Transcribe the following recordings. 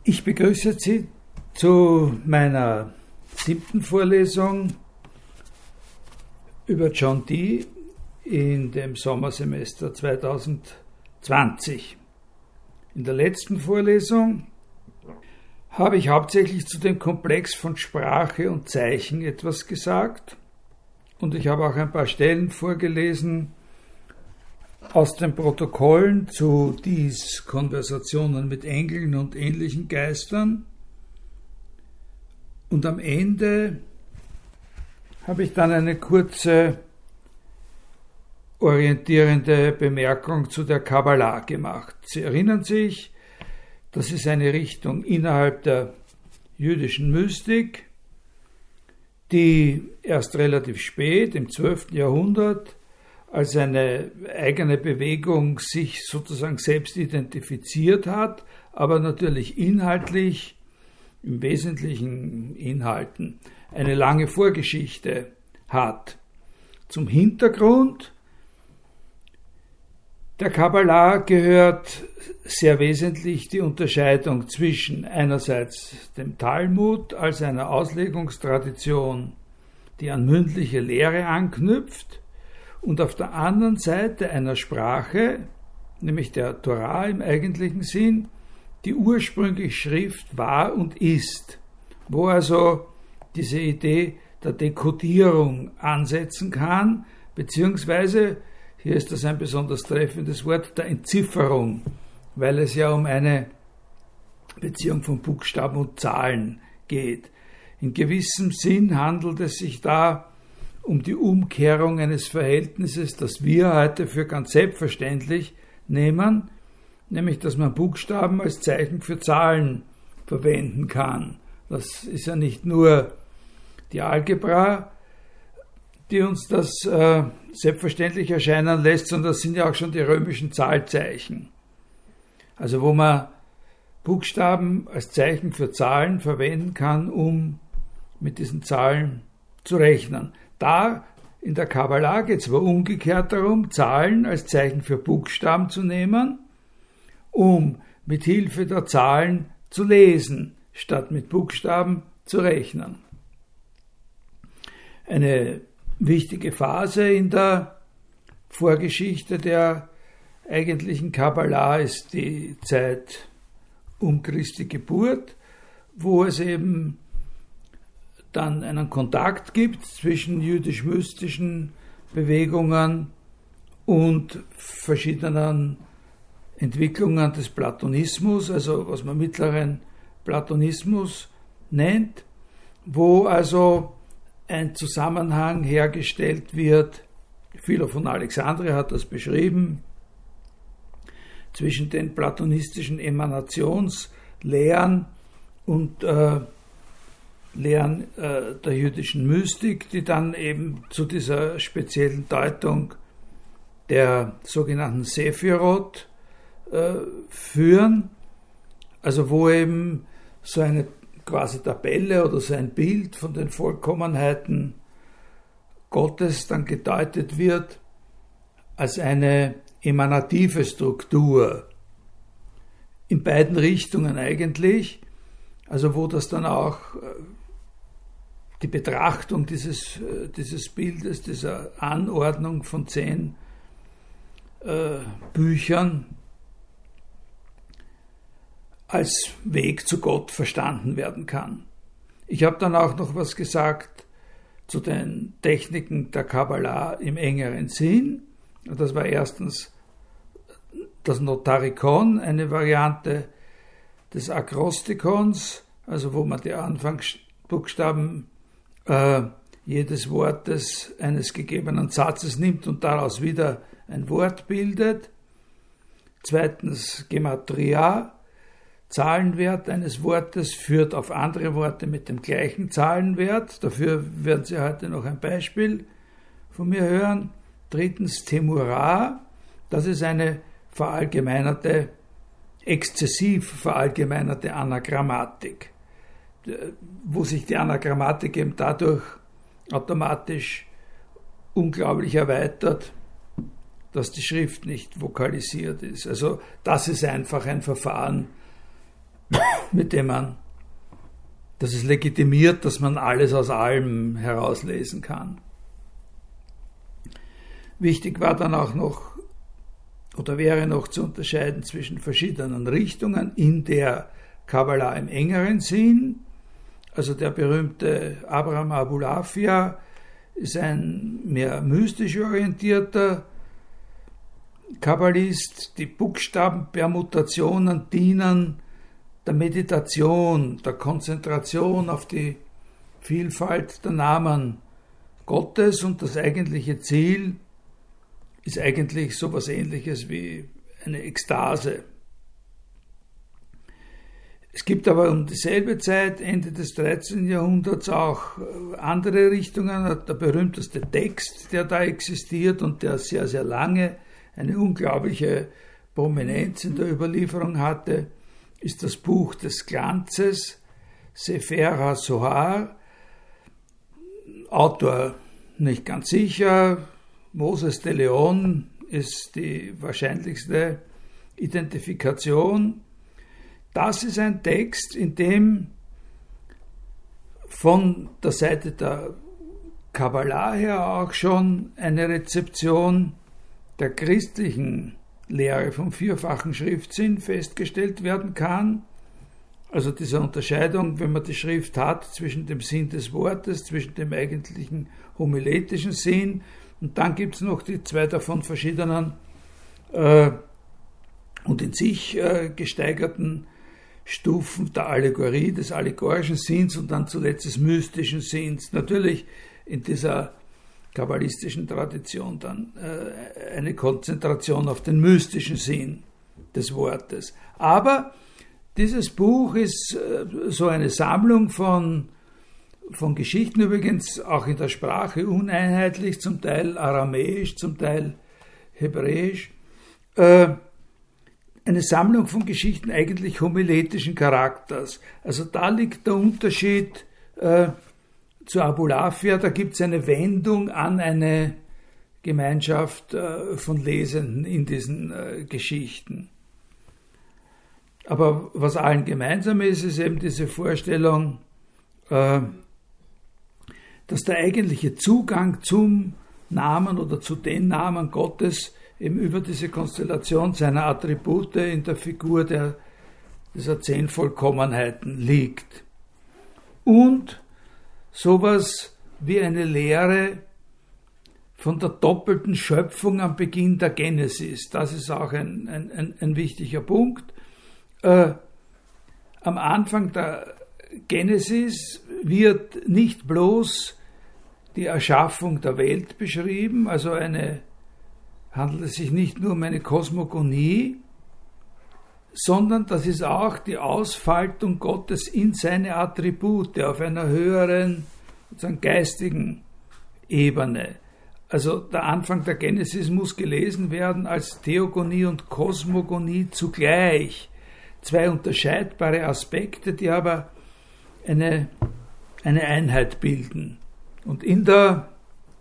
Ich begrüße Sie zu meiner 7. Vorlesung über John Dee in dem Sommersemester 2020. In der letzten Vorlesung habe ich hauptsächlich zu dem Komplex von Sprache und Zeichen etwas gesagt und ich habe auch ein paar Stellen vorgelesen aus den Protokollen zu Dees Konversationen mit Engeln und ähnlichen Geistern. Und am Ende habe ich dann eine kurze orientierende Bemerkung zu der Kabbalah gemacht. Sie erinnern sich, das ist eine Richtung innerhalb der jüdischen Mystik, die erst relativ spät, im 12. Jahrhundert, als eine eigene Bewegung sich sozusagen selbst identifiziert hat, aber natürlich inhaltlich, im Wesentlichen Inhalten, eine lange Vorgeschichte hat. Zum Hintergrund der Kabbalah gehört sehr wesentlich die Unterscheidung zwischen einerseits dem Talmud als einer Auslegungstradition, die an mündliche Lehre anknüpft, und auf der anderen Seite einer Sprache, nämlich der Torah im eigentlichen Sinn, die ursprünglich Schrift war und ist, wo also diese Idee der Dekodierung ansetzen kann, beziehungsweise, hier ist das ein besonders treffendes Wort, der Entzifferung, weil es ja um eine Beziehung von Buchstaben und Zahlen geht. In gewissem Sinn handelt es sich da um die Umkehrung eines Verhältnisses, das wir heute für ganz selbstverständlich nehmen, nämlich dass man Buchstaben als Zeichen für Zahlen verwenden kann. Das ist ja nicht nur die Algebra, die uns das selbstverständlich erscheinen lässt, sondern das sind ja auch schon die römischen Zahlzeichen. Also wo man Buchstaben als Zeichen für Zahlen verwenden kann, um mit diesen Zahlen zu rechnen. Da in der Kabbalah geht es aber umgekehrt darum, Zahlen als Zeichen für Buchstaben zu nehmen, um mit Hilfe der Zahlen zu lesen, statt mit Buchstaben zu rechnen. Eine wichtige Phase in der Vorgeschichte der eigentlichen Kabbalah ist die Zeit um Christi Geburt, wo es eben dann einen Kontakt gibt zwischen jüdisch-mystischen Bewegungen und verschiedenen Entwicklungen des Platonismus, also was man mittleren Platonismus nennt, wo also ein Zusammenhang hergestellt wird, Philo von Alexandria hat das beschrieben, zwischen den platonistischen Emanationslehren und Lehren der jüdischen Mystik, die dann eben zu dieser speziellen Deutung der sogenannten Sephirot führen, also wo eben so eine quasi Tabelle oder so ein Bild von den Vollkommenheiten Gottes dann gedeutet wird als eine emanative Struktur, in beiden Richtungen eigentlich, also wo das dann auch die Betrachtung dieses Bildes, dieser Anordnung von 10 Büchern als Weg zu Gott verstanden werden kann. Ich habe dann auch noch was gesagt zu den Techniken der Kabbalah im engeren Sinn. Das war erstens das Notarikon, eine Variante des Akrostikons, also wo man die Anfangsbuchstaben jedes Wortes eines gegebenen Satzes nimmt und daraus wieder ein Wort bildet. Zweitens Gematria, Zahlenwert eines Wortes führt auf andere Worte mit dem gleichen Zahlenwert. Dafür werden Sie heute noch ein Beispiel von mir hören. Drittens Temura, das ist eine verallgemeinerte, exzessiv verallgemeinerte Anagrammatik, wo sich die Anagrammatik eben dadurch automatisch unglaublich erweitert, dass die Schrift nicht vokalisiert ist. Also das ist einfach ein Verfahren, mit dem das es legitimiert, dass man alles aus allem herauslesen kann. Wichtig war dann auch noch, oder wäre noch zu unterscheiden zwischen verschiedenen Richtungen in der Kabbalah im engeren Sinn. Also der berühmte Abraham Abulafia ist ein mehr mystisch orientierter Kabbalist. Die Buchstabenpermutationen dienen der Meditation, der Konzentration auf die Vielfalt der Namen Gottes, und das eigentliche Ziel ist eigentlich so etwas Ähnliches wie eine Ekstase. Es gibt aber um dieselbe Zeit, Ende des 13. Jahrhunderts, auch andere Richtungen. Der berühmteste Text, der da existiert und der sehr, sehr lange eine unglaubliche Prominenz in der Überlieferung hatte, ist das Buch des Glanzes, Sefer HaZohar. Autor nicht ganz sicher, Moses de Leon ist die wahrscheinlichste Identifikation. Das ist ein Text, in dem von der Seite der Kabbalah her auch schon eine Rezeption der christlichen Lehre vom vierfachen Schriftsinn festgestellt werden kann. Also diese Unterscheidung, wenn man die Schrift hat, zwischen dem Sinn des Wortes, zwischen dem eigentlichen homiletischen Sinn, und dann gibt es noch die zwei davon verschiedenen und in sich gesteigerten Stufen der Allegorie, des allegorischen Sinns und dann zuletzt des mystischen Sinns. Natürlich in dieser kabbalistischen Tradition dann eine Konzentration auf den mystischen Sinn des Wortes. Aber dieses Buch ist so eine Sammlung von Geschichten, übrigens auch in der Sprache uneinheitlich, zum Teil aramäisch, zum Teil hebräisch, eine Sammlung von Geschichten eigentlich homiletischen Charakters. Also da liegt der Unterschied zu Abulafia, da gibt es eine Wendung an eine Gemeinschaft von Lesenden in diesen Geschichten. Aber was allen gemeinsam ist, ist eben diese Vorstellung, dass der eigentliche Zugang zum Namen oder zu den Namen Gottes eben über diese Konstellation seiner Attribute in der Figur dieser 10 Vollkommenheiten liegt. Und sowas wie eine Lehre von der doppelten Schöpfung am Beginn der Genesis. Das ist auch ein wichtiger Punkt. Am Anfang der Genesis wird nicht bloß die Erschaffung der Welt beschrieben, also handelt es sich nicht nur um eine Kosmogonie, sondern das ist auch die Ausfaltung Gottes in seine Attribute auf einer höheren, sozusagen geistigen Ebene. Also der Anfang der Genesis muss gelesen werden als Theogonie und Kosmogonie zugleich. Zwei unterscheidbare Aspekte, die aber eine Einheit bilden. Und in der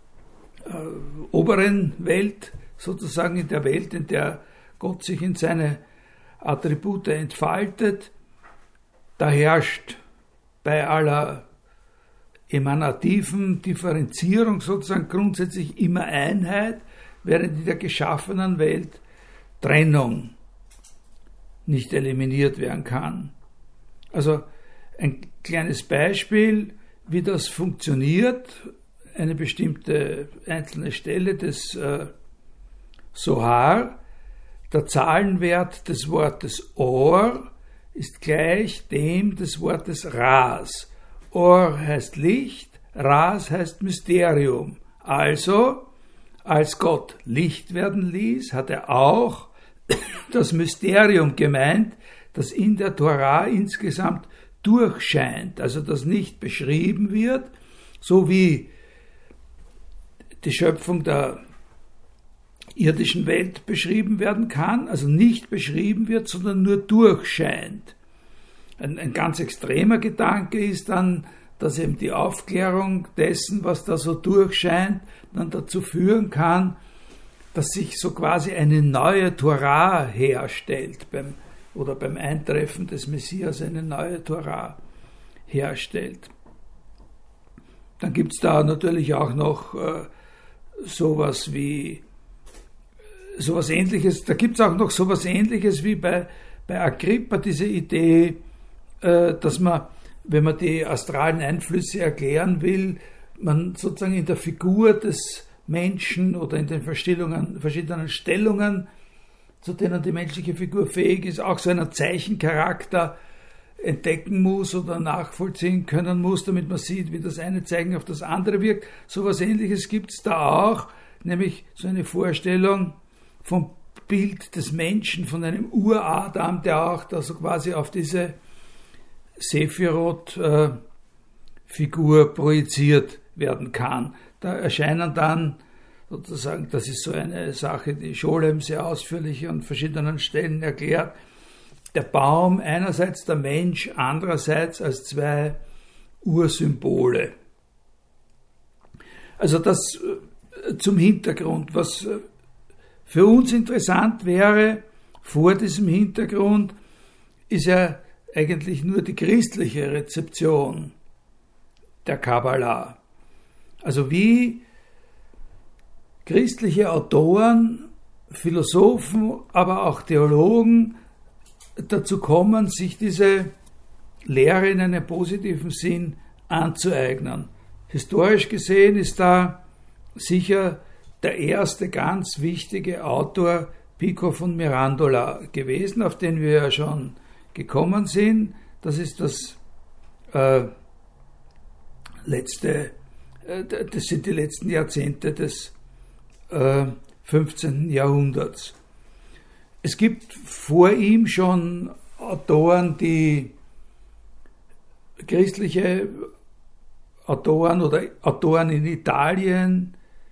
oberen Welt, sozusagen in der Welt, in der Gott sich in seine Attribute entfaltet, da herrscht bei aller emanativen Differenzierung sozusagen grundsätzlich immer Einheit, während in der geschaffenen Welt Trennung nicht eliminiert werden kann. Also ein kleines Beispiel, wie das funktioniert, eine bestimmte einzelne Stelle des Zohar. Der Zahlenwert des Wortes Or ist gleich dem des Wortes Ras. Or heißt Licht, Ras heißt Mysterium. Also, als Gott Licht werden ließ, hat er auch das Mysterium gemeint, das in der Torah insgesamt durchscheint, also das nicht beschrieben wird, so wie die Schöpfung der irdischen Welt beschrieben werden kann, also nicht beschrieben wird, sondern nur durchscheint. Ein ganz extremer Gedanke ist dann, dass eben die Aufklärung dessen, was da so durchscheint, dann dazu führen kann, dass sich so quasi eine neue Torah herstellt. Beim oder beim Eintreffen des Messias eine neue Tora herstellt. Dann gibt es da natürlich auch noch sowas Ähnliches. Da gibt es auch noch sowas Ähnliches wie bei Agrippa, diese Idee, dass man, wenn man die astralen Einflüsse erklären will, man sozusagen in der Figur des Menschen oder in den verschiedenen Stellungen, zu denen die menschliche Figur fähig ist, auch so einen Zeichencharakter entdecken muss oder nachvollziehen können muss, damit man sieht, wie das eine Zeichen auf das andere wirkt. So etwas Ähnliches gibt es da auch, nämlich so eine Vorstellung vom Bild des Menschen, von einem Uradam, der auch da so quasi auf diese Sephiroth-Figur projiziert werden kann. Da erscheinen dann sozusagen, das ist so eine Sache, die Scholem sehr ausführlich an verschiedenen Stellen erklärt, der Baum einerseits, der Mensch andererseits als zwei Ursymbole. Also das zum Hintergrund. Was für uns interessant wäre, vor diesem Hintergrund, ist ja eigentlich nur die christliche Rezeption der Kabbalah. Also wie christliche Autoren, Philosophen, aber auch Theologen dazu kommen, sich diese Lehre in einem positiven Sinn anzueignen. Historisch gesehen ist da sicher der erste ganz wichtige Autor Pico von Mirandola gewesen, auf den wir ja schon gekommen sind. Das ist das sind die letzten Jahrzehnte des 15. Jahrhunderts. Es gibt vor ihm schon Autoren, die christliche Autoren oder Autoren in Italien,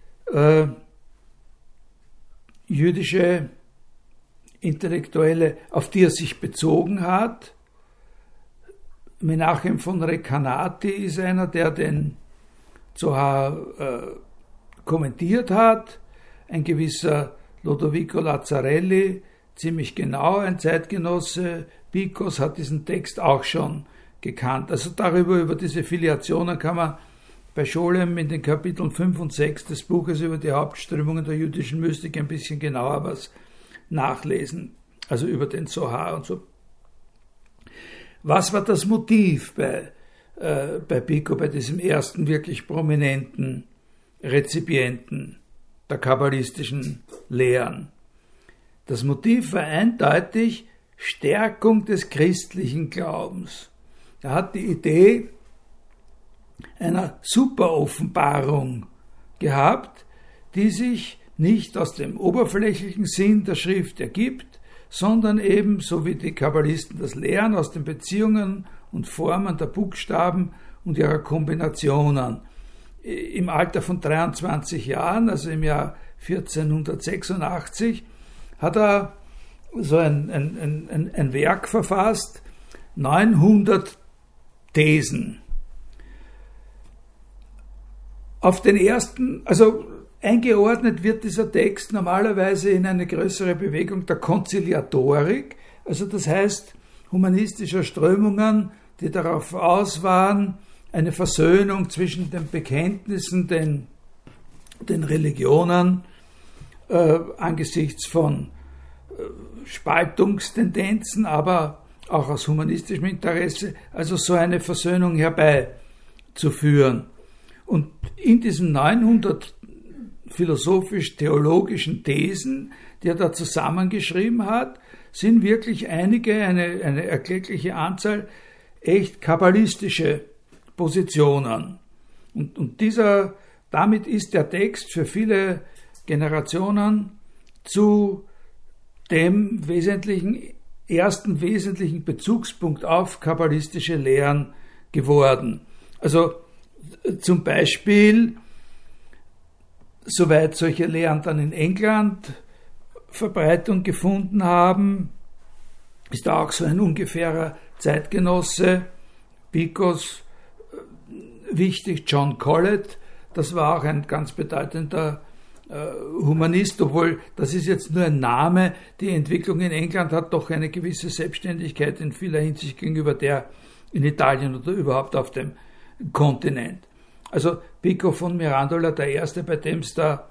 jüdische Intellektuelle, auf die er sich bezogen hat. Menachem von Recanati ist einer, der den Zohar kommentiert hat. Ein gewisser Lodovico Lazzarelli, ziemlich genau ein Zeitgenosse Picos, hat diesen Text auch schon gekannt. Also über diese Filiationen kann man bei Scholem in den Kapiteln 5 und 6 des Buches über die Hauptströmungen der jüdischen Mystik ein bisschen genauer was nachlesen, also über den Zohar und so. Was war das Motiv bei Pico, bei diesem ersten wirklich prominenten Rezipienten der kabbalistischen Lehren? Das Motiv war eindeutig Stärkung des christlichen Glaubens. Er hat die Idee einer Superoffenbarung gehabt, die sich nicht aus dem oberflächlichen Sinn der Schrift ergibt, sondern eben, so wie die Kabbalisten das lehren, aus den Beziehungen und Formen der Buchstaben und ihrer Kombinationen. Im Alter von 23 Jahren, also im Jahr 1486, hat er so ein Werk verfasst, 900 Thesen. Auf den ersten, also eingeordnet wird dieser Text normalerweise in eine größere Bewegung der Konziliatorik, also das heißt humanistischer Strömungen, die darauf aus waren, eine Versöhnung zwischen den Bekenntnissen, den Religionen, angesichts von Spaltungstendenzen, aber auch aus humanistischem Interesse, also so eine Versöhnung herbeizuführen. Und in diesen 900 philosophisch-theologischen Thesen, die er da zusammengeschrieben hat, sind wirklich einige, eine erkleckliche Anzahl, echt kabbalistische Positionen. Und damit ist der Text für viele Generationen zu dem ersten wesentlichen Bezugspunkt auf kabbalistische Lehren geworden. Also zum Beispiel, soweit solche Lehren dann in England Verbreitung gefunden haben, ist da auch so ein ungefährer Zeitgenosse Picos wichtig, John Colet. Das war auch ein ganz bedeutender Humanist, obwohl das ist jetzt nur ein Name. Die Entwicklung in England hat doch eine gewisse Selbstständigkeit in vieler Hinsicht gegenüber der in Italien oder überhaupt auf dem Kontinent. Also Pico von Mirandola, der Erste, bei dem es da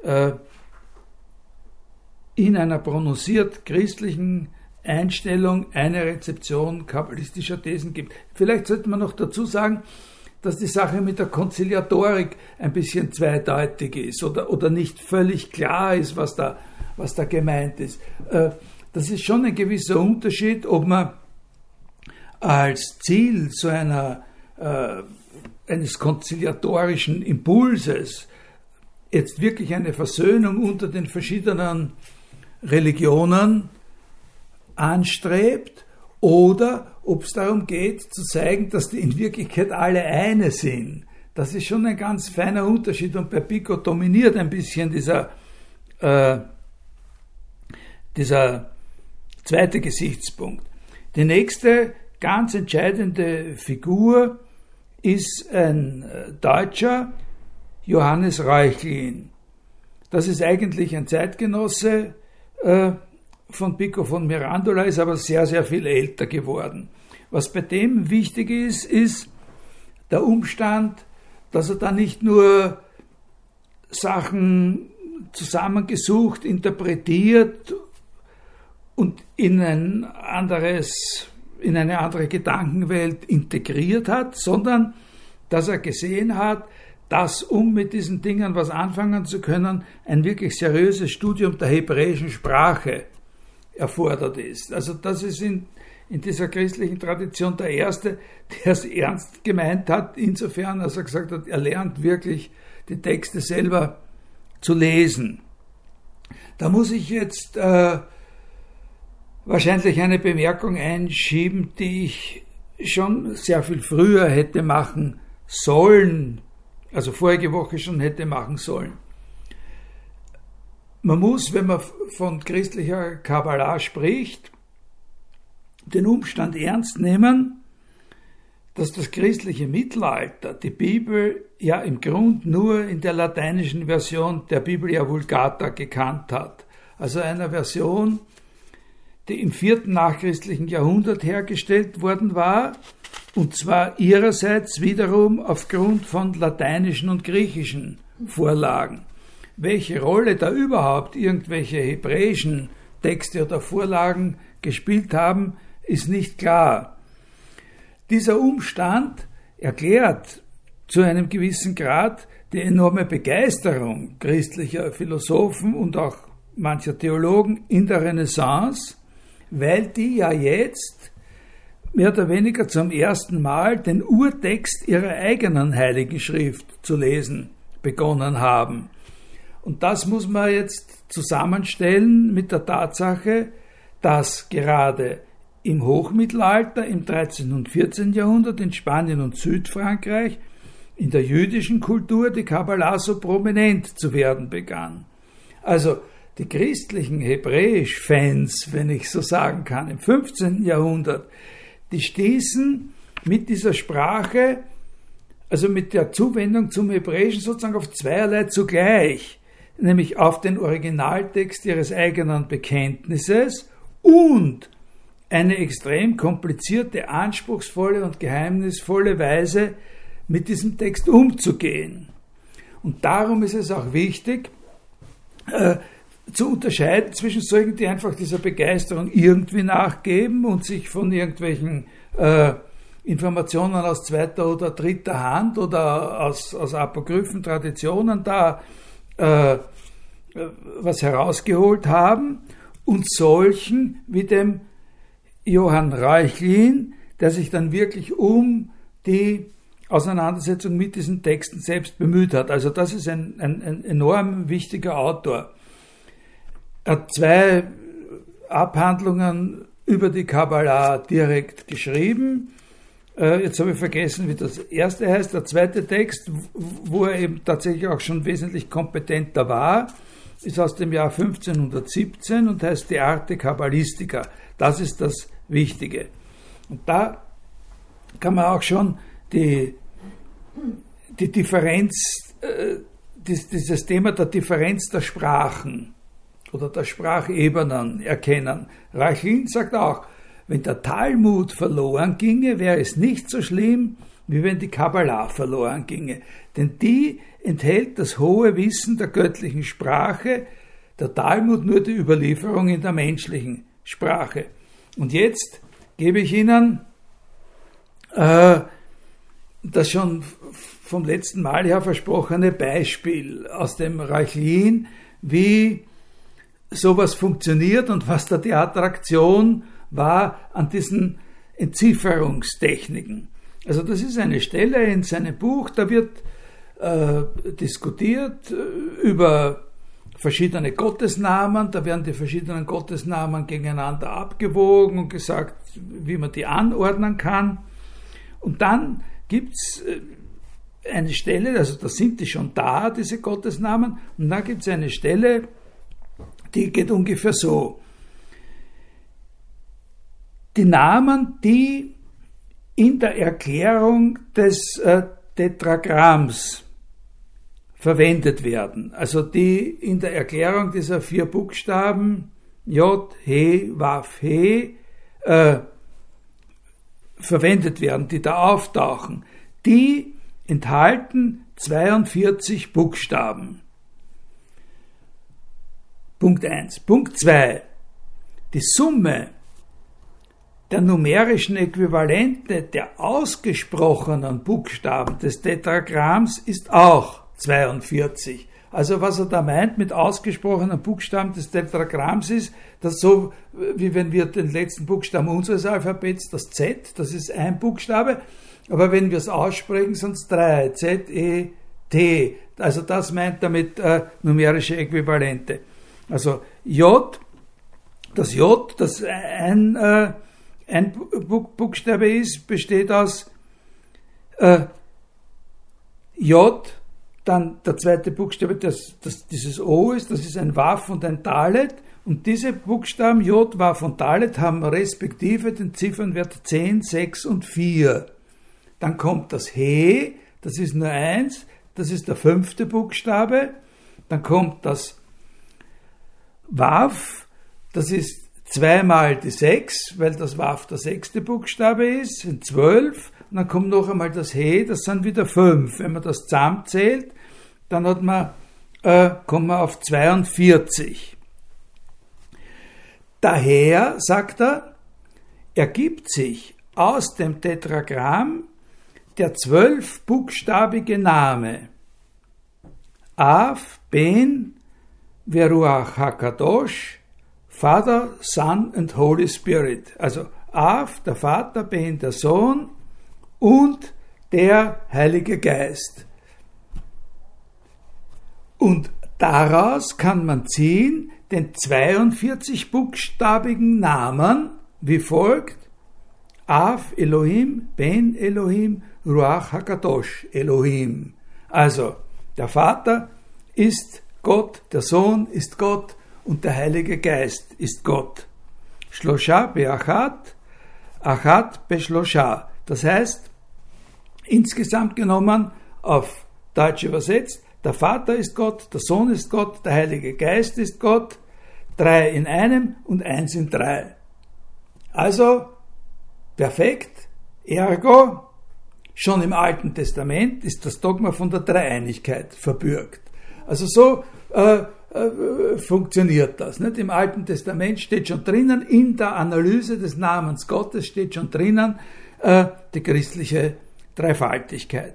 in einer prononciert christlichen Einstellung eine Rezeption kabbalistischer Thesen gibt. Vielleicht sollte man noch dazu sagen, dass die Sache mit der Konziliatorik ein bisschen zweideutig ist oder nicht völlig klar ist, was da gemeint ist. Das ist schon ein gewisser Unterschied, ob man als Ziel so eines konziliatorischen Impulses jetzt wirklich eine Versöhnung unter den verschiedenen Religionen anstrebt oder ob es darum geht zu zeigen, dass die in Wirklichkeit alle eine sind. Das ist schon ein ganz feiner Unterschied und bei Pico dominiert ein bisschen dieser zweite Gesichtspunkt. Die nächste ganz entscheidende Figur ist ein Deutscher, Johannes Reuchlin. Das ist eigentlich ein Zeitgenosse von Pico von Mirandola, ist aber sehr, sehr viel älter geworden. Was bei dem wichtig ist, ist der Umstand, dass er da nicht nur Sachen zusammengesucht, interpretiert und in eine andere Gedankenwelt integriert hat, sondern dass er gesehen hat, dass, um mit diesen Dingen was anfangen zu können, ein wirklich seriöses Studium der hebräischen Sprache erfordert ist. Also das ist in dieser christlichen Tradition der Erste, der es ernst gemeint hat, insofern, als er gesagt hat, er lernt wirklich die Texte selber zu lesen. Da muss ich jetzt wahrscheinlich eine Bemerkung einschieben, die ich schon sehr viel früher hätte machen sollen, also vorige Woche schon hätte machen sollen. Man muss, wenn man von christlicher Kabbalah spricht, den Umstand ernst nehmen, dass das christliche Mittelalter die Bibel ja im Grund nur in der lateinischen Version der Biblia Vulgata gekannt hat. Also einer Version, die im 4. nachchristlichen Jahrhundert hergestellt worden war, und zwar ihrerseits wiederum aufgrund von lateinischen und griechischen Vorlagen. Welche Rolle da überhaupt irgendwelche hebräischen Texte oder Vorlagen gespielt haben, ist nicht klar. Dieser Umstand erklärt zu einem gewissen Grad die enorme Begeisterung christlicher Philosophen und auch mancher Theologen in der Renaissance, weil die ja jetzt mehr oder weniger zum ersten Mal den Urtext ihrer eigenen Heiligen Schrift zu lesen begonnen haben. Und das muss man jetzt zusammenstellen mit der Tatsache, dass gerade im Hochmittelalter, im 13. und 14. Jahrhundert in Spanien und Südfrankreich, in der jüdischen Kultur die Kabbalah so prominent zu werden begann. Also die christlichen Hebräisch-Fans, wenn ich so sagen kann, im 15. Jahrhundert, die stießen mit dieser Sprache, also mit der Zuwendung zum Hebräischen sozusagen auf zweierlei zugleich, nämlich auf den Originaltext ihres eigenen Bekenntnisses und eine extrem komplizierte, anspruchsvolle und geheimnisvolle Weise, mit diesem Text umzugehen. Und darum ist es auch wichtig, zu unterscheiden zwischen solchen, die einfach dieser Begeisterung irgendwie nachgeben und sich von irgendwelchen Informationen aus zweiter oder dritter Hand oder aus apokryphen Traditionen da was herausgeholt haben, und solchen wie dem Johann Reuchlin, der sich dann wirklich um die Auseinandersetzung mit diesen Texten selbst bemüht hat. Also das ist ein enorm wichtiger Autor. Er hat 2 Abhandlungen über die Kabbalah direkt geschrieben. Jetzt habe ich vergessen, wie das erste heißt. Der zweite Text, wo er eben tatsächlich auch schon wesentlich kompetenter war, ist aus dem Jahr 1517 und heißt Die Arte Kabbalistica. Das ist das Wichtige. Und da kann man auch schon die Differenz dieses Thema der Differenz der Sprachen oder der Sprachebenen erkennen. Rachlin sagt auch, wenn der Talmud verloren ginge, wäre es nicht so schlimm, wie wenn die Kabbalah verloren ginge. Denn die enthält das hohe Wissen der göttlichen Sprache, der Talmud nur die Überlieferung in der menschlichen Sprache. Und jetzt gebe ich Ihnen das schon vom letzten Mal her versprochene Beispiel aus dem Rachlin, wie sowas funktioniert und was da die Attraktion war an diesen Entzifferungstechniken. Also das ist eine Stelle in seinem Buch, da wird diskutiert über verschiedene Gottesnamen, da werden die verschiedenen Gottesnamen gegeneinander abgewogen und gesagt, wie man die anordnen kann. Und dann gibt's eine Stelle, also da sind die schon da, diese Gottesnamen, und dann gibt es eine Stelle, die geht ungefähr so. Die Namen, die in der Erklärung des Tetragramms verwendet werden, also die in der Erklärung dieser 4 Buchstaben J, He, Waf, He verwendet werden, die da auftauchen, die enthalten 42 Buchstaben. Punkt 1. Punkt 2. Die Summe der numerischen Äquivalente der ausgesprochenen Buchstaben des Tetragramms ist auch 42. Also was er da meint mit ausgesprochenen Buchstaben des Tetragramms ist, dass so wie wenn wir den letzten Buchstaben unseres Alphabets, das Z, das ist ein Buchstabe, aber wenn wir es aussprechen, sind es 3, Z, E, T. Also das meint er mit numerische Äquivalente. Also J, das ein Buchstabe ist, besteht aus J, dann der zweite Buchstabe, dieses O ist, das ist ein Waf und ein Dalet, und diese Buchstaben J, Waf und Dalet haben respektive den Ziffernwert 10, 6 und 4. Dann kommt das He, das ist nur 1, das ist der 5. Buchstabe. Dann kommt das Waf, das ist 2 mal die 6, weil das Waf der 6. Buchstabe ist, sind 12. Und dann kommt noch einmal das He, das sind wieder 5. Wenn man das zusammenzählt, dann kommt man auf 42. Daher, sagt er, ergibt sich aus dem Tetragramm der 12-buchstabige Name Av, Ben, Veruach HaKadosh, Father, Son and Holy Spirit. Also Av, der Vater, Ben, der Sohn und der Heilige Geist. Und daraus kann man ziehen den 42-buchstabigen Namen wie folgt: Av Elohim, Ben Elohim, Ruach HaKadosh Elohim. Also der Vater ist Gott, der Sohn ist Gott und der Heilige Geist ist Gott. Shlosha be'achat, achat be'shlosha. Das heißt, insgesamt genommen, auf Deutsch übersetzt, der Vater ist Gott, der Sohn ist Gott, der Heilige Geist ist Gott, 3 in einem und 1 in 3. Also, perfekt, ergo, schon im Alten Testament ist das Dogma von der Dreieinigkeit verbürgt. Also so funktioniert das. Nicht? Im Alten Testament steht schon drinnen, in der Analyse des Namens Gottes steht schon drinnen die christliche Dreifaltigkeit.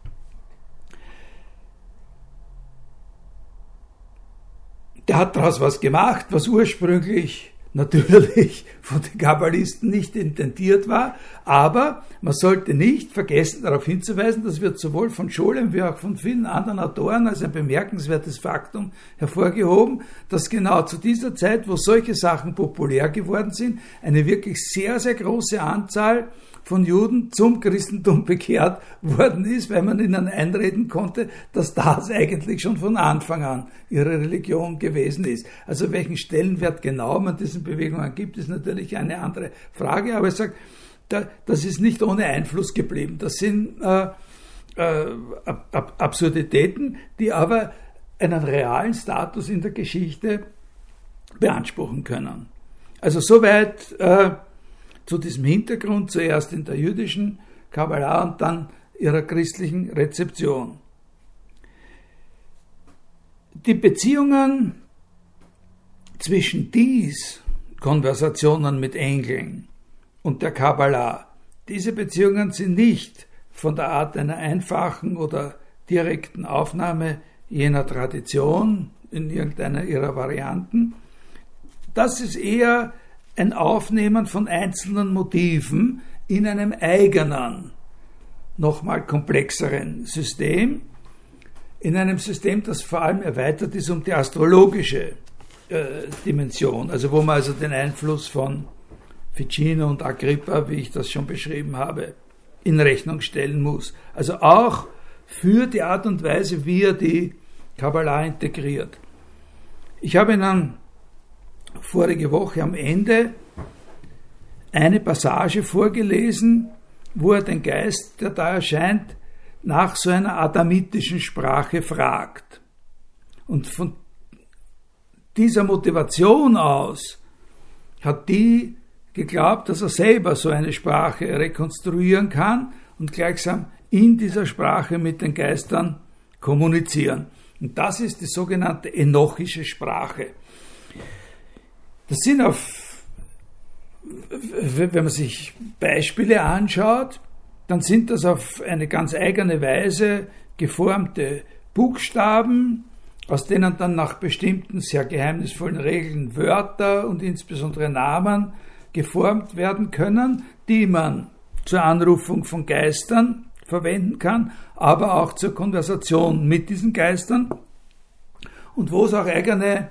Der hat daraus was gemacht, was ursprünglich natürlich von den Kabbalisten nicht intendiert war, aber man sollte nicht vergessen, darauf hinzuweisen, das wird sowohl von Scholem wie auch von vielen anderen Autoren als ein bemerkenswertes Faktum hervorgehoben, dass genau zu dieser Zeit, wo solche Sachen populär geworden sind, eine wirklich sehr, sehr große Anzahl von Juden zum Christentum bekehrt worden ist, weil man ihnen einreden konnte, dass das eigentlich schon von Anfang an ihre Religion gewesen ist. Also welchen Stellenwert genau man diesen Bewegungen gibt, ist natürlich eine andere Frage, aber ich sage, das ist nicht ohne Einfluss geblieben. Das sind Absurditäten, die aber einen realen Status in der Geschichte beanspruchen können. Also soweit zu diesem Hintergrund, zuerst in der jüdischen Kabbalah und dann ihrer christlichen Rezeption. Die Beziehungen zwischen Konversationen mit Engeln und der Kabbalah, diese Beziehungen sind nicht von der Art einer einfachen oder direkten Aufnahme jener Tradition in irgendeiner ihrer Varianten. Das ist eher ein Aufnehmen von einzelnen Motiven in einem eigenen, nochmal komplexeren System, in einem System, das vor allem erweitert ist um die astrologische Dimension, also wo man also den Einfluss von Ficino und Agrippa, wie ich das schon beschrieben habe, in Rechnung stellen muss. Also auch für die Art und Weise, wie er die Kabbalah integriert. Ich habe Ihnen vorige Woche am Ende eine Passage vorgelesen, wo er den Geist, der da erscheint, nach so einer adamitischen Sprache fragt. Und von dieser Motivation aus hat die geglaubt, dass er selber so eine Sprache rekonstruieren kann und gleichsam in dieser Sprache mit den Geistern kommunizieren. Und das ist die sogenannte enochische Sprache. Das sind wenn man sich Beispiele anschaut, dann sind das auf eine ganz eigene Weise geformte Buchstaben, aus denen dann nach bestimmten sehr geheimnisvollen Regeln Wörter und insbesondere Namen geformt werden können, die man zur Anrufung von Geistern verwenden kann, aber auch zur Konversation mit diesen Geistern und wo es auch eigene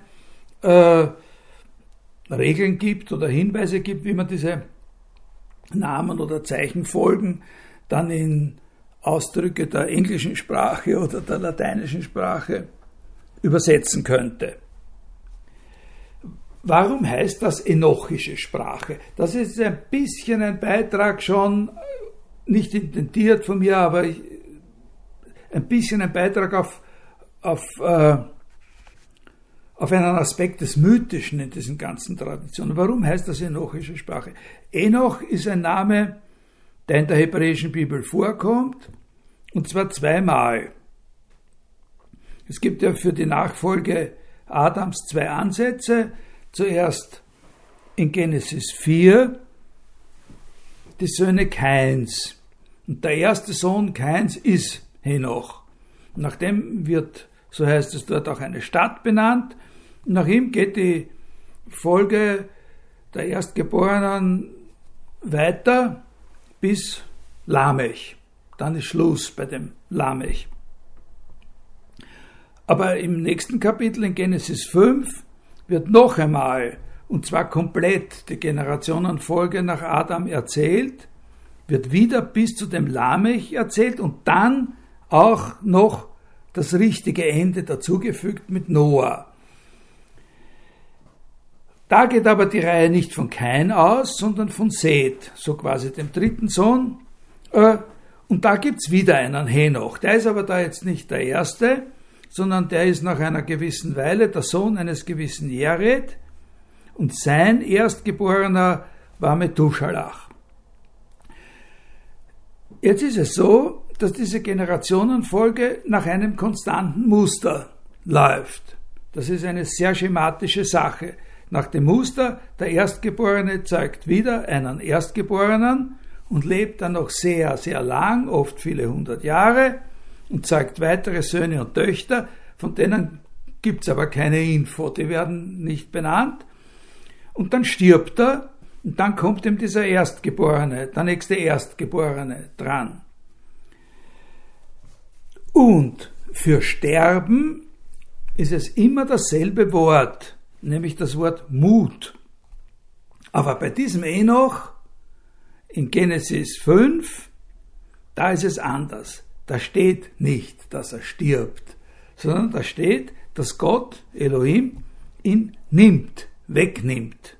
Regeln gibt oder Hinweise gibt, wie man diese Namen oder Zeichenfolgen dann in Ausdrücke der englischen Sprache oder der lateinischen Sprache übersetzen könnte. Warum heißt das enochische Sprache? Das ist ein bisschen ein Beitrag schon, nicht intentiert von mir, aber ein bisschen ein Beitrag auf einen Aspekt des Mythischen in diesen ganzen Traditionen. Warum heißt das enochische Sprache? Enoch ist ein Name, der in der hebräischen Bibel vorkommt, und zwar zweimal. Es gibt ja für die Nachfolge Adams zwei Ansätze. Zuerst in Genesis 4 die Söhne Kains. Und der erste Sohn Kains ist Henoch. Nach dem wird, so heißt es dort, auch eine Stadt benannt. Und nach ihm geht die Folge der Erstgeborenen weiter bis Lamech. Dann ist Schluss bei dem Lamech. Aber im nächsten Kapitel, in Genesis 5, wird noch einmal, und zwar komplett, die Generationenfolge nach Adam erzählt, wird wieder bis zu dem Lamech erzählt und dann auch noch das richtige Ende dazugefügt mit Noah. Da geht aber die Reihe nicht von Kain aus, sondern von Seth, so quasi dem dritten Sohn. Und da gibt's wieder einen Henoch. Der ist aber da jetzt nicht der erste, sondern der ist nach einer gewissen Weile der Sohn eines gewissen Jared und sein Erstgeborener war Methuselah. Jetzt ist es so, dass diese Generationenfolge nach einem konstanten Muster läuft. Das ist eine sehr schematische Sache. Nach dem Muster, der Erstgeborene zeugt wieder einen Erstgeborenen und lebt dann noch sehr, sehr lang, oft viele 100 Jahre, und zeugt weitere Söhne und Töchter, von denen gibt es aber keine Info, die werden nicht benannt. Und dann stirbt er und dann kommt ihm dieser Erstgeborene, der nächste Erstgeborene dran. Und für Sterben ist es immer dasselbe Wort, nämlich das Wort Mut. Aber bei diesem Enoch in Genesis 5, da ist es anders. Da steht nicht, dass er stirbt, sondern da steht, dass Gott, Elohim, ihn nimmt, wegnimmt.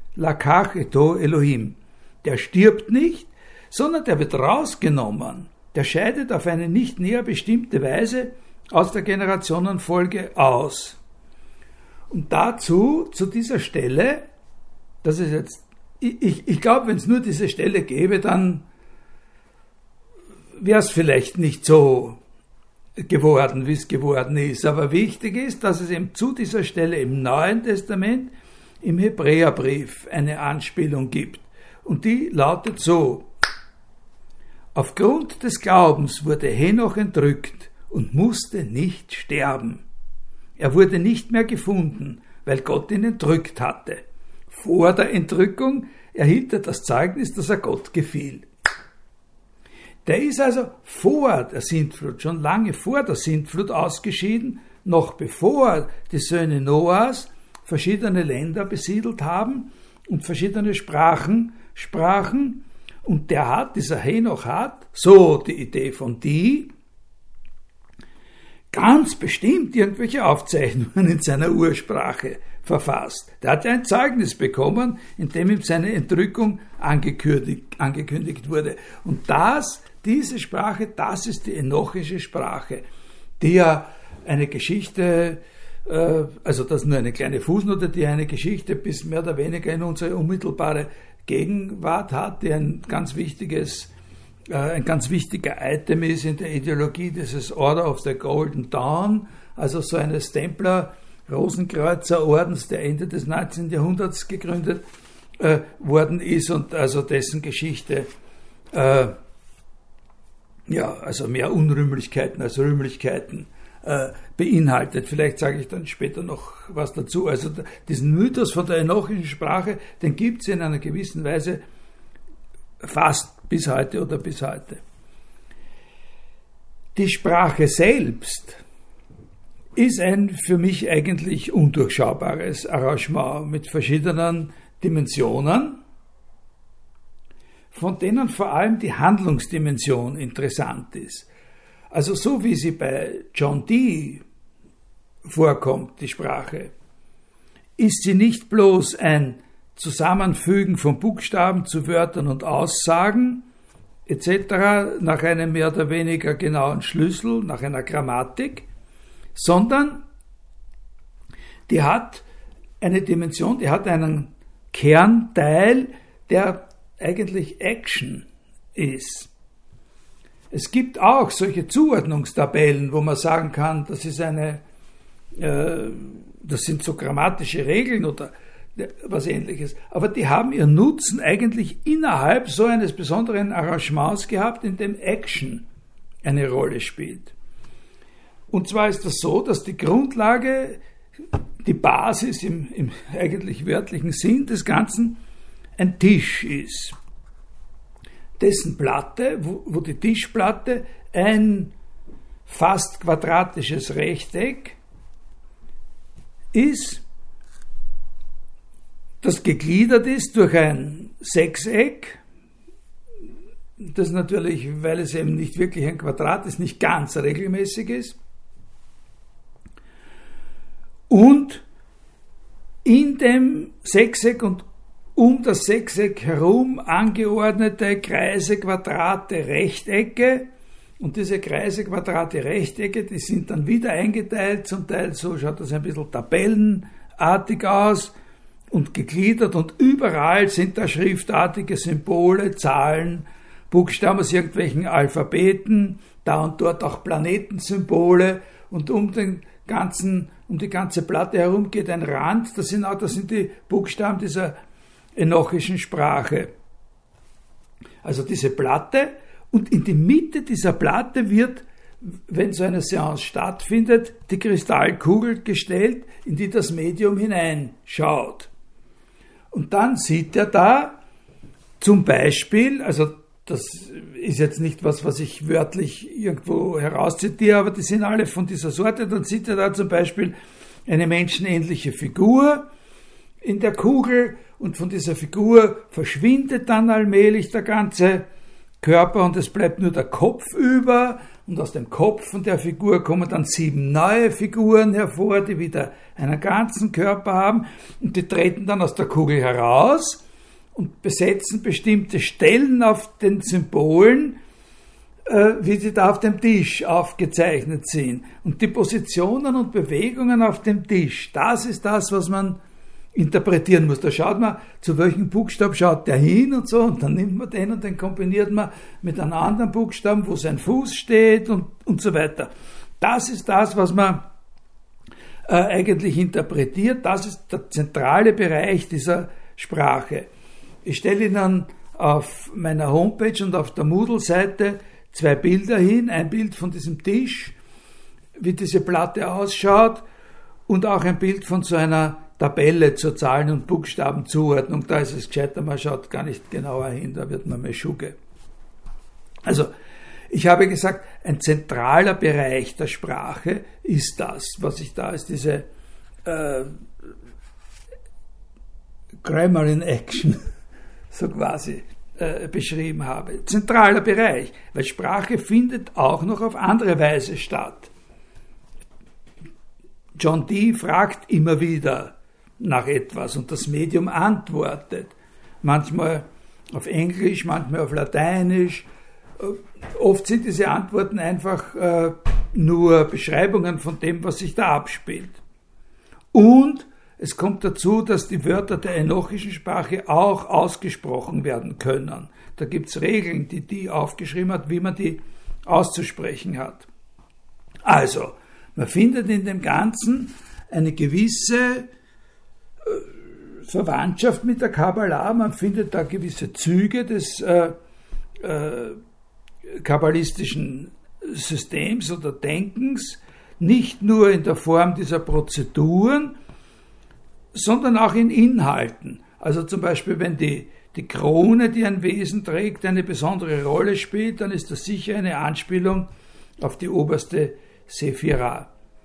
Lakach eto Elohim. Der stirbt nicht, sondern der wird rausgenommen der scheidet auf eine nicht näher bestimmte Weise aus der Generationenfolge aus. Und dazu, zu dieser Stelle, das ist jetzt, ich glaube, wenn es nur diese Stelle gäbe, dann wäre es vielleicht nicht so geworden, wie es geworden ist. Aber wichtig ist, dass es eben zu dieser Stelle im Neuen Testament, im Hebräerbrief, eine Anspielung gibt. Und die lautet so: Aufgrund des Glaubens wurde Henoch entrückt und musste nicht sterben. Er wurde nicht mehr gefunden, weil Gott ihn entrückt hatte. Vor der Entrückung erhielt er das Zeugnis, dass er Gott gefiel. Der ist also vor der Sintflut, schon lange vor der Sintflut ausgeschieden, noch bevor die Söhne Noahs verschiedene Länder besiedelt haben und verschiedene Sprachen sprachen. Und dieser Henoch hat, so die Idee von ganz bestimmt irgendwelche Aufzeichnungen in seiner Ursprache verfasst. Der hat ja ein Zeugnis bekommen, in dem ihm seine Entrückung angekündigt wurde. Und diese Sprache, das ist die enochische Sprache, die ja eine Geschichte, also das ist nur eine kleine Fußnote, die eine Geschichte bis mehr oder weniger in unsere unmittelbare Gegenwart hat, die ein ganz wichtiger Item ist in der Ideologie dieses Order of the Golden Dawn, also so eines Templer-Rosenkreuzerordens, der Ende des 19. Jahrhunderts gegründet worden ist und also dessen Geschichte also mehr Unrühmlichkeiten als Rühmlichkeiten beinhaltet. Vielleicht sage ich dann später noch was dazu. Also diesen Mythos von der enochischen Sprache, den gibt es in einer gewissen Weise fast bis heute. Die Sprache selbst ist ein für mich eigentlich undurchschaubares Arrangement mit verschiedenen Dimensionen, von denen vor allem die Handlungsdimension interessant ist. Also so wie sie bei John Dee vorkommt, die Sprache, ist sie nicht bloß ein Zusammenfügen von Buchstaben zu Wörtern und Aussagen etc. nach einem mehr oder weniger genauen Schlüssel, nach einer Grammatik, sondern die hat eine Dimension, die hat einen Kernteil, der eigentlich Action ist. Es gibt auch solche Zuordnungstabellen, wo man sagen kann, das sind so grammatische Regeln oder was Ähnliches. Aber die haben ihren Nutzen eigentlich innerhalb so eines besonderen Arrangements gehabt, in dem Action eine Rolle spielt. Und zwar ist das so, dass die Grundlage, die Basis im eigentlich wörtlichen Sinn des Ganzen ein Tisch ist, dessen Platte, wo die Tischplatte ein fast quadratisches Rechteck ist, das gegliedert ist durch ein Sechseck, das natürlich, weil es eben nicht wirklich ein Quadrat ist, nicht ganz regelmäßig ist, und in dem Sechseck und um das Sechseck herum angeordnete Kreise, Quadrate, Rechtecke. Und diese Kreise, Quadrate, Rechtecke, die sind dann wieder eingeteilt, zum Teil so schaut das ein bisschen tabellenartig aus und gegliedert. Und überall sind da schriftartige Symbole, Zahlen, Buchstaben aus irgendwelchen Alphabeten, da und dort auch Planetensymbole. Und um die ganze Platte herum geht ein Rand, das sind die Buchstaben dieser enochischen Sprache. Also diese Platte, und in die Mitte dieser Platte wird, wenn so eine Seance stattfindet, die Kristallkugel gestellt, in die das Medium hineinschaut. Und dann sieht er da zum Beispiel, also das ist jetzt nicht was ich wörtlich irgendwo herauszitiere, aber die sind alle von dieser Sorte, dann sieht er da zum Beispiel eine menschenähnliche Figur in der Kugel, und von dieser Figur verschwindet dann allmählich der ganze Körper und es bleibt nur der Kopf über, und aus dem Kopf von der Figur kommen dann 7 neue Figuren hervor, die wieder einen ganzen Körper haben, und die treten dann aus der Kugel heraus und besetzen bestimmte Stellen auf den Symbolen, wie sie da auf dem Tisch aufgezeichnet sind. Und die Positionen und Bewegungen auf dem Tisch, das ist das, was man interpretieren muss. Da schaut man, zu welchem Buchstaben schaut der hin und so, und dann nimmt man den und den kombiniert man mit einem anderen Buchstaben, wo sein Fuß steht und so weiter. Das ist das, was man eigentlich interpretiert. Das ist der zentrale Bereich dieser Sprache. Ich stelle Ihnen auf meiner Homepage und auf der Moodle-Seite 2 Bilder hin. Ein Bild von diesem Tisch, wie diese Platte ausschaut, und auch ein Bild von so einer Tabelle zur Zahlen- und Buchstabenzuordnung. Da ist es gescheiter, man schaut gar nicht genauer hin, da wird man mehr Schugge. Also, ich habe gesagt, ein zentraler Bereich der Sprache ist das, was ich da als diese Grammar in Action so quasi beschrieben habe. Zentraler Bereich, weil Sprache findet auch noch auf andere Weise statt. John Dee fragt immer wieder nach etwas und das Medium antwortet. Manchmal auf Englisch, manchmal auf Lateinisch. Oft sind diese Antworten einfach nur Beschreibungen von dem, was sich da abspielt. Und es kommt dazu, dass die Wörter der enochischen Sprache auch ausgesprochen werden können. Da gibt es Regeln, die Dee aufgeschrieben hat, wie man die auszusprechen hat. Also, man findet in dem Ganzen eine gewisse Verwandtschaft mit der Kabbalah, man findet da gewisse Züge des kabbalistischen Systems oder Denkens, nicht nur in der Form dieser Prozeduren, sondern auch in Inhalten. Also zum Beispiel, wenn die Krone, die ein Wesen trägt, eine besondere Rolle spielt, dann ist das sicher eine Anspielung auf die oberste Sephira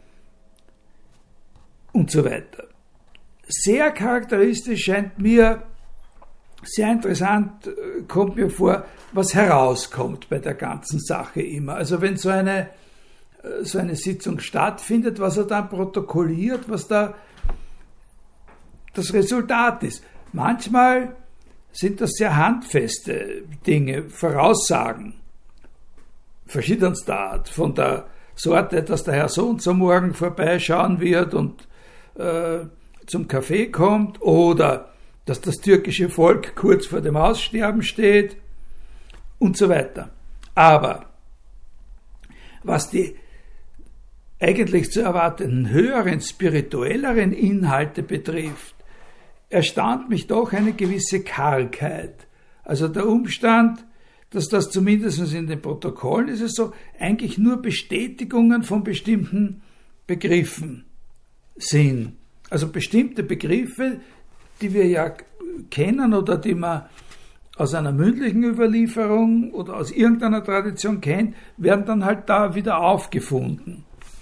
und so weiter. Sehr charakteristisch scheint mir, sehr interessant kommt mir vor, was herauskommt bei der ganzen Sache immer. Also wenn so eine Sitzung stattfindet, was er dann protokolliert, was da das Resultat ist. Manchmal sind das sehr handfeste Dinge, Voraussagen verschiedenster Art, von der Sorte, dass der Herr so und so morgen vorbeischauen wird und zum Kaffee kommt, oder dass das türkische Volk kurz vor dem Aussterben steht und so weiter. Aber was die eigentlich zu erwartenden höheren, spirituelleren Inhalte betrifft, erstaunt mich doch eine gewisse Kargheit. Also der Umstand, dass das zumindest in den Protokollen ist es so, eigentlich nur Bestätigungen von bestimmten Begriffen sind. Also bestimmte Begriffe, die wir ja kennen oder die man aus einer mündlichen Überlieferung oder aus irgendeiner Tradition kennt, werden dann halt da wieder aufgefunden.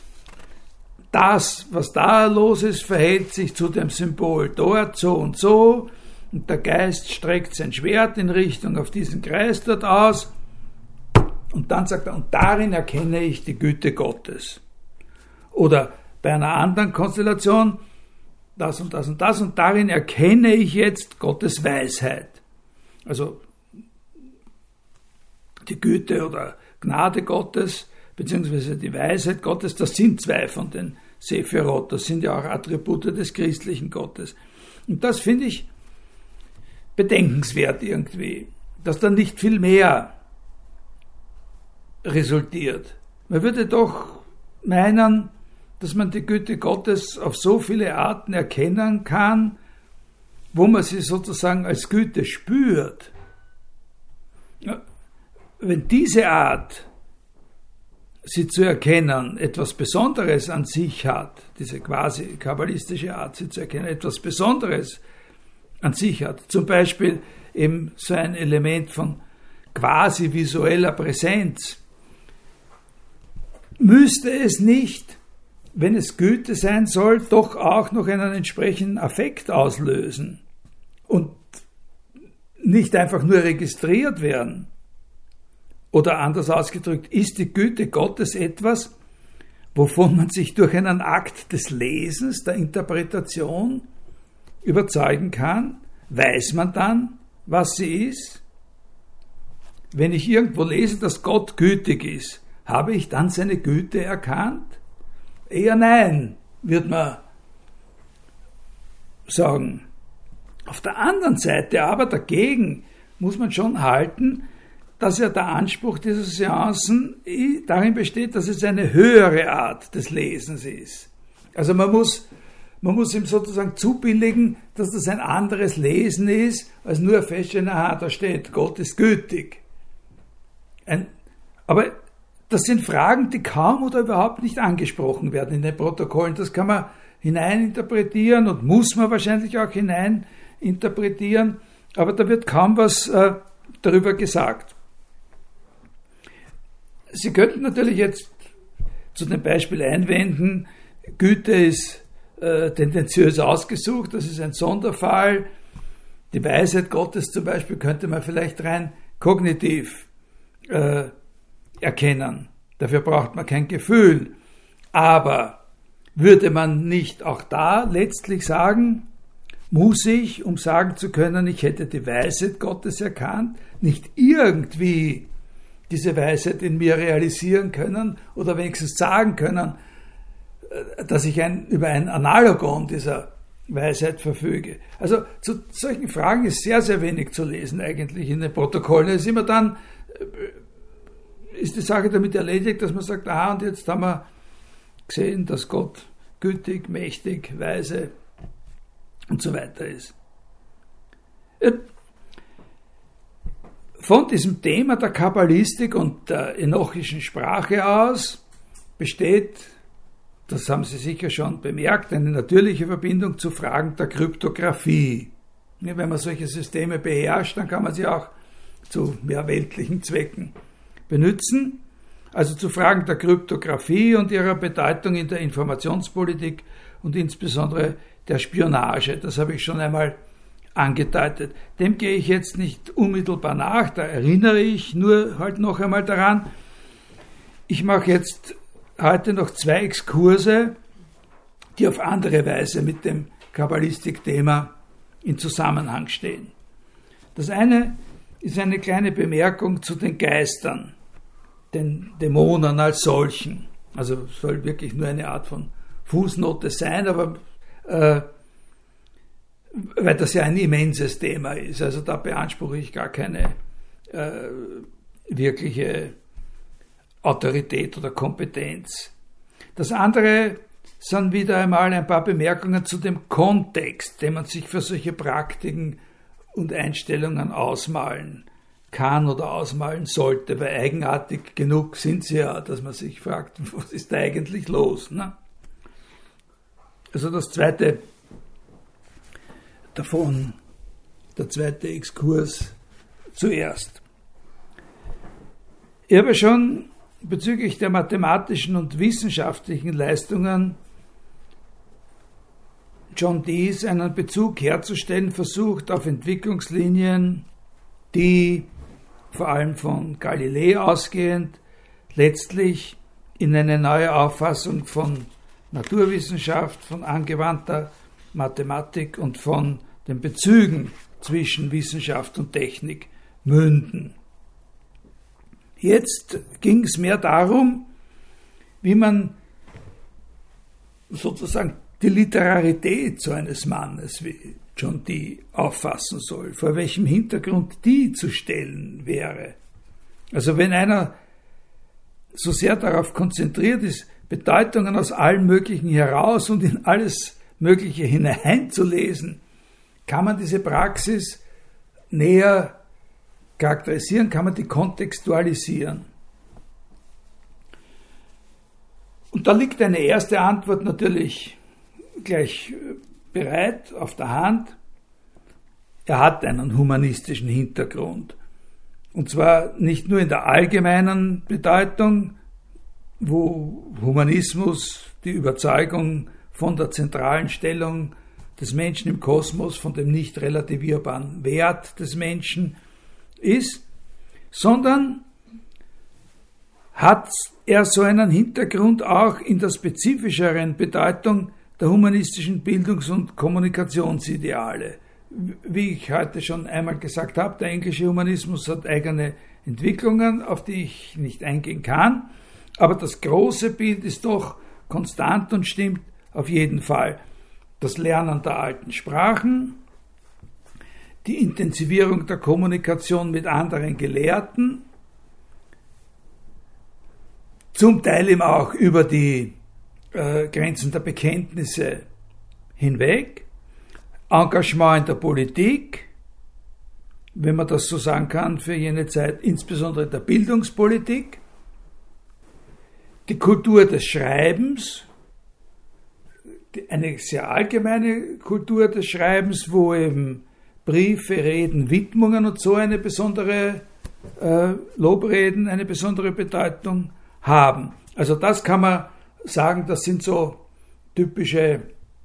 Das, was da los ist, verhält sich zu dem Symbol dort so und so, und der Geist streckt sein Schwert in Richtung auf diesen Kreis dort aus, und dann sagt er, und darin erkenne ich die Güte Gottes. Oder bei einer anderen Konstellation, das und das und das, und darin erkenne ich jetzt Gottes Weisheit. Also die Güte oder Gnade Gottes, beziehungsweise die Weisheit Gottes, das sind 2 von den Sephirot, das sind ja auch Attribute des christlichen Gottes. Und das finde ich bedenkenswert irgendwie, dass dann nicht viel mehr resultiert. Man würde doch meinen, dass man die Güte Gottes auf so viele Arten erkennen kann, wo man sie sozusagen als Güte spürt. Wenn diese Art, sie zu erkennen, etwas Besonderes an sich hat, diese quasi kabbalistische Art, sie zu erkennen, etwas Besonderes an sich hat, zum Beispiel eben so ein Element von quasi visueller Präsenz, müsste es nicht, wenn es Güte sein soll, doch auch noch einen entsprechenden Affekt auslösen und nicht einfach nur registriert werden. Oder anders ausgedrückt, ist die Güte Gottes etwas, wovon man sich durch einen Akt des Lesens, der Interpretation überzeugen kann? Weiß man dann, was sie ist? wenn ich irgendwo lese, dass Gott gütig ist, habe ich dann seine Güte erkannt? Eher nein, wird man sagen. Auf der anderen Seite aber dagegen muss man schon halten, dass ja der Anspruch dieser Seancen darin besteht, dass es eine höhere Art des Lesens ist. Also man muss ihm sozusagen zubilligen, dass das ein anderes Lesen ist, als nur feststellen, aha, da steht, Gott ist gütig. Aber das sind Fragen, die kaum oder überhaupt nicht angesprochen werden in den Protokollen. Das kann man hineininterpretieren und muss man wahrscheinlich auch hineininterpretieren, aber da wird kaum was darüber gesagt. Sie könnten natürlich jetzt zu dem Beispiel einwenden, Güte ist tendenziös ausgesucht, das ist ein Sonderfall. Die Weisheit Gottes zum Beispiel könnte man vielleicht rein kognitiv erkennen. Dafür braucht man kein Gefühl. Aber würde man nicht auch da letztlich sagen, muss ich, um sagen zu können, ich hätte die Weisheit Gottes erkannt, nicht irgendwie diese Weisheit in mir realisieren können oder wenigstens sagen können, dass ich über ein Analogon dieser Weisheit verfüge. Also zu solchen Fragen ist sehr, sehr wenig zu lesen eigentlich in den Protokollen. Es ist immer dann, ist die Sache damit erledigt, dass man sagt, aha, und jetzt haben wir gesehen, dass Gott gütig, mächtig, weise und so weiter ist. Von diesem Thema der Kabbalistik und der enochischen Sprache aus besteht, das haben Sie sicher schon bemerkt, eine natürliche Verbindung zu Fragen der Kryptographie. Wenn man solche Systeme beherrscht, dann kann man sie auch zu mehr weltlichen Zwecken benutzen. Also zu Fragen der Kryptographie und ihrer Bedeutung in der Informationspolitik und insbesondere der Spionage. Das habe ich schon einmal angedeutet. Dem gehe ich jetzt nicht unmittelbar nach, da erinnere ich nur halt noch einmal daran. Ich mache jetzt heute noch 2 Exkurse, die auf andere Weise mit dem Kabbalistik-Thema in Zusammenhang stehen. Das eine ist eine kleine Bemerkung zu den Geistern, den Dämonen als solchen. Also soll wirklich nur eine Art von Fußnote sein, aber weil das ja ein immenses Thema ist. Also da beanspruche ich gar keine wirkliche Autorität oder Kompetenz. Das andere sind wieder einmal ein paar Bemerkungen zu dem Kontext, den man sich für solche Praktiken und Einstellungen ausmalen kann oder ausmalen sollte, weil eigenartig genug sind sie ja, dass man sich fragt, was ist da eigentlich los? Ne? Also das zweite davon, der zweite Exkurs zuerst. Ich habe schon bezüglich der mathematischen und wissenschaftlichen Leistungen John Dees einen Bezug herzustellen versucht auf Entwicklungslinien, die vor allem von Galilei ausgehend letztlich in eine neue Auffassung von Naturwissenschaft, von angewandter Mathematik und von den Bezügen zwischen Wissenschaft und Technik münden. Jetzt ging es mehr darum, wie man sozusagen die Literarität so eines Mannes wie John Dee auffassen soll, vor welchem Hintergrund die zu stellen wäre. Also wenn einer so sehr darauf konzentriert ist, Bedeutungen aus allem Möglichen heraus und in alles Mögliche hineinzulesen, kann man diese Praxis näher charakterisieren, kann man die kontextualisieren. Und da liegt eine erste Antwort natürlich gleich bereit, auf der Hand. Er hat einen humanistischen Hintergrund. Und zwar nicht nur in der allgemeinen Bedeutung, wo Humanismus die Überzeugung von der zentralen Stellung des Menschen im Kosmos, von dem nicht relativierbaren Wert des Menschen ist, sondern hat er so einen Hintergrund auch in der spezifischeren Bedeutung der humanistischen Bildungs- und Kommunikationsideale. Wie ich heute schon einmal gesagt habe, der englische Humanismus hat eigene Entwicklungen, auf die ich nicht eingehen kann, aber das große Bild ist doch konstant und stimmt auf jeden Fall. Das Lernen der alten Sprachen, die Intensivierung der Kommunikation mit anderen Gelehrten, zum Teil eben auch über die Grenzen der Bekenntnisse hinweg, Engagement in der Politik, wenn man das so sagen kann, für jene Zeit insbesondere der Bildungspolitik, die Kultur des Schreibens, eine sehr allgemeine Kultur des Schreibens, wo eben Briefe, Reden, Widmungen und so eine besondere Lobreden, eine besondere Bedeutung haben. Also das kann man sagen, das sind so typische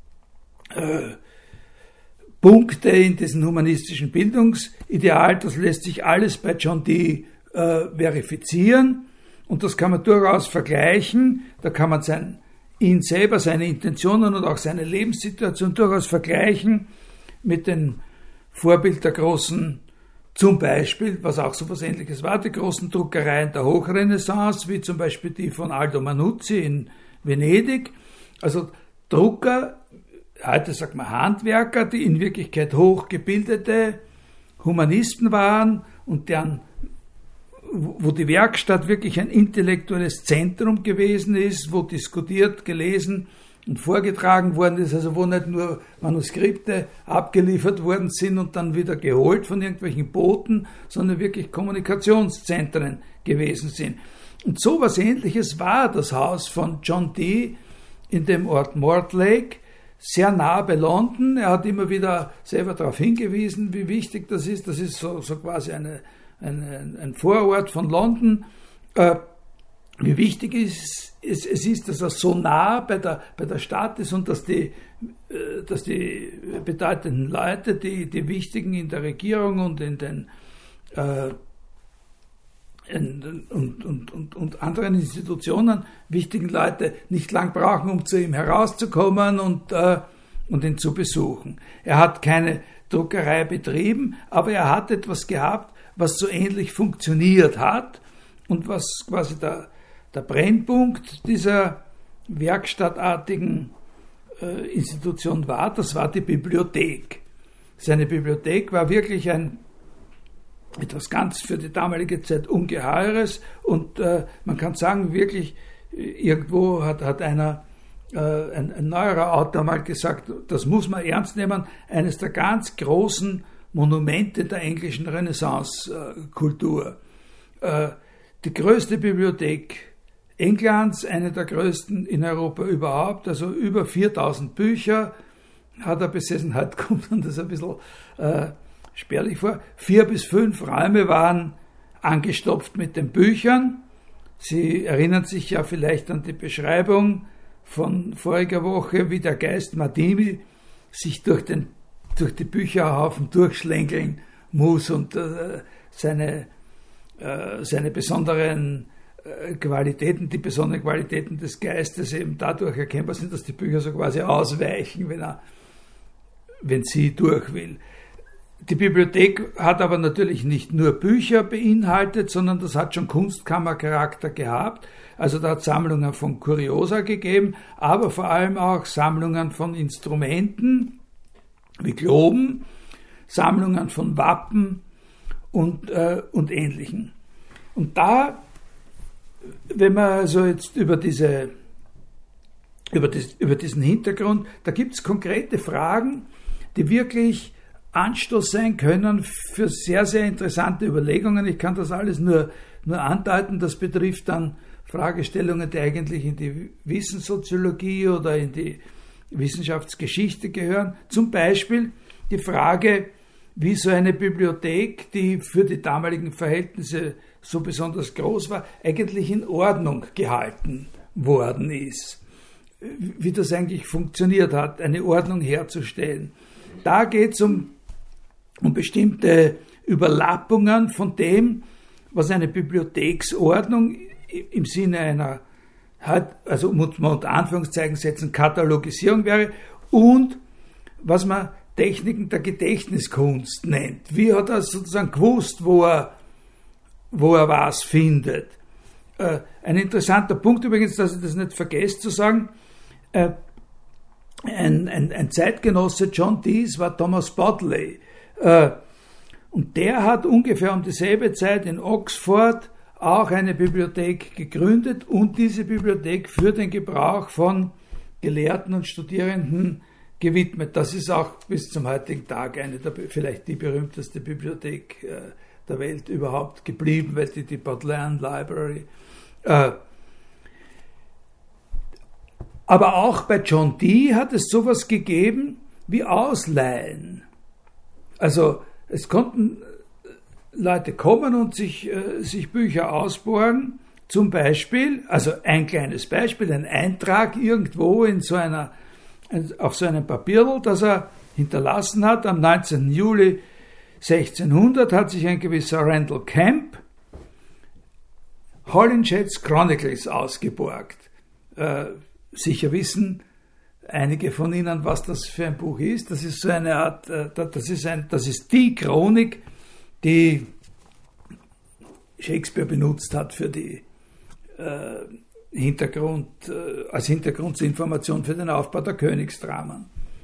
Punkte in diesem humanistischen Bildungsideal. Das lässt sich alles bei John Dee verifizieren und das kann man durchaus vergleichen. Da kann man ihn selber, seine Intentionen und auch seine Lebenssituation durchaus vergleichen mit dem Vorbild der großen, zum Beispiel, was auch so was Ähnliches war, die großen Druckereien der Hochrenaissance, wie zum Beispiel die von Aldo Manuzzi in Venedig. Also Drucker, heute sagt man Handwerker, die in Wirklichkeit hochgebildete Humanisten waren und wo die Werkstatt wirklich ein intellektuelles Zentrum gewesen ist, wo diskutiert, gelesen und vorgetragen worden ist, also wo nicht nur Manuskripte abgeliefert worden sind und dann wieder geholt von irgendwelchen Boten, sondern wirklich Kommunikationszentren gewesen sind. Und so was Ähnliches war das Haus von John Dee in dem Ort Mortlake, sehr nah bei London. Er hat immer wieder selber darauf hingewiesen, wie wichtig das ist. Das ist so quasi ein Vorort von London. Wie wichtig es ist, dass er so nah bei der Stadt ist und dass die bedeutenden Leute, die wichtigen in der Regierung und in den und anderen Institutionen, wichtigen Leute nicht lang brauchen, um zu ihm herauszukommen und ihn zu besuchen. Er hat keine Druckerei betrieben, aber er hat etwas gehabt, was so ähnlich funktioniert hat und was quasi der Brennpunkt dieser werkstattartigen Institution war, das war die Bibliothek. Seine Bibliothek war wirklich etwas ganz für die damalige Zeit Ungeheures und man kann sagen, wirklich irgendwo hat ein neuerer Autor mal gesagt, das muss man ernst nehmen, eines der ganz großen Monumente der englischen Renaissance-Kultur. Die größte Bibliothek Englands, eine der größten in Europa überhaupt, also über 4000 Bücher hat er besessen. Heute kommt dann das ein bisschen spärlich vor. 4 bis 5 Räume waren angestopft mit den Büchern. Sie erinnern sich ja vielleicht an die Beschreibung von voriger Woche, wie der Geist Madimi sich durch die Bücherhaufen durchschlängeln muss und seine besonderen Qualitäten, die besonderen Qualitäten des Geistes eben dadurch erkennbar sind, dass die Bücher so quasi ausweichen, wenn sie durch will. Die Bibliothek hat aber natürlich nicht nur Bücher beinhaltet, sondern das hat schon Kunstkammercharakter gehabt. Also da hat Sammlungen von Kuriosa gegeben, aber vor allem auch Sammlungen von Instrumenten wie Globen, Sammlungen von Wappen und Ähnlichem. Und da, wenn man also jetzt über diesen Hintergrund, da gibt es konkrete Fragen, die wirklich Anstoß sein können für sehr, sehr interessante Überlegungen. Ich kann das alles nur andeuten. Das betrifft dann Fragestellungen, die eigentlich in die Wissenssoziologie oder in die Wissenschaftsgeschichte gehören. Zum Beispiel die Frage, wie so eine Bibliothek, die für die damaligen Verhältnisse so besonders groß war, eigentlich in Ordnung gehalten worden ist. Wie das eigentlich funktioniert hat, eine Ordnung herzustellen. Da geht es um bestimmte Überlappungen von dem, was eine Bibliotheksordnung im Sinne einer, also muss man unter Anführungszeichen setzen, Katalogisierung wäre und was man Techniken der Gedächtniskunst nennt. Wie hat er sozusagen gewusst, wo er wo er was findet. Ein interessanter Punkt übrigens, dass ich das nicht vergesse zu sagen, ein Zeitgenosse John Dees war Thomas Bodley. Und der hat ungefähr um dieselbe Zeit in Oxford auch eine Bibliothek gegründet und diese Bibliothek für den Gebrauch von Gelehrten und Studierenden gewidmet. Das ist auch bis zum heutigen Tag vielleicht die berühmteste Bibliothek der Welt überhaupt geblieben, weil die Bodleian Library. Aber auch bei John Dee hat es sowas gegeben wie Ausleihen. Also es konnten Leute kommen und sich Bücher ausborgen, zum Beispiel, also ein kleines Beispiel, ein Eintrag irgendwo auf so einem Papierl, das er hinterlassen hat. Am 19. Juli 1600 hat sich ein gewisser Randall Camp Holinshed's Chronicles ausgeborgt. Sicher wissen einige von Ihnen, was das für ein Buch ist. Das ist so eine Art, das ist die Chronik, die Shakespeare benutzt hat für die als Hintergrundinformation für den Aufbau der Königsdramen.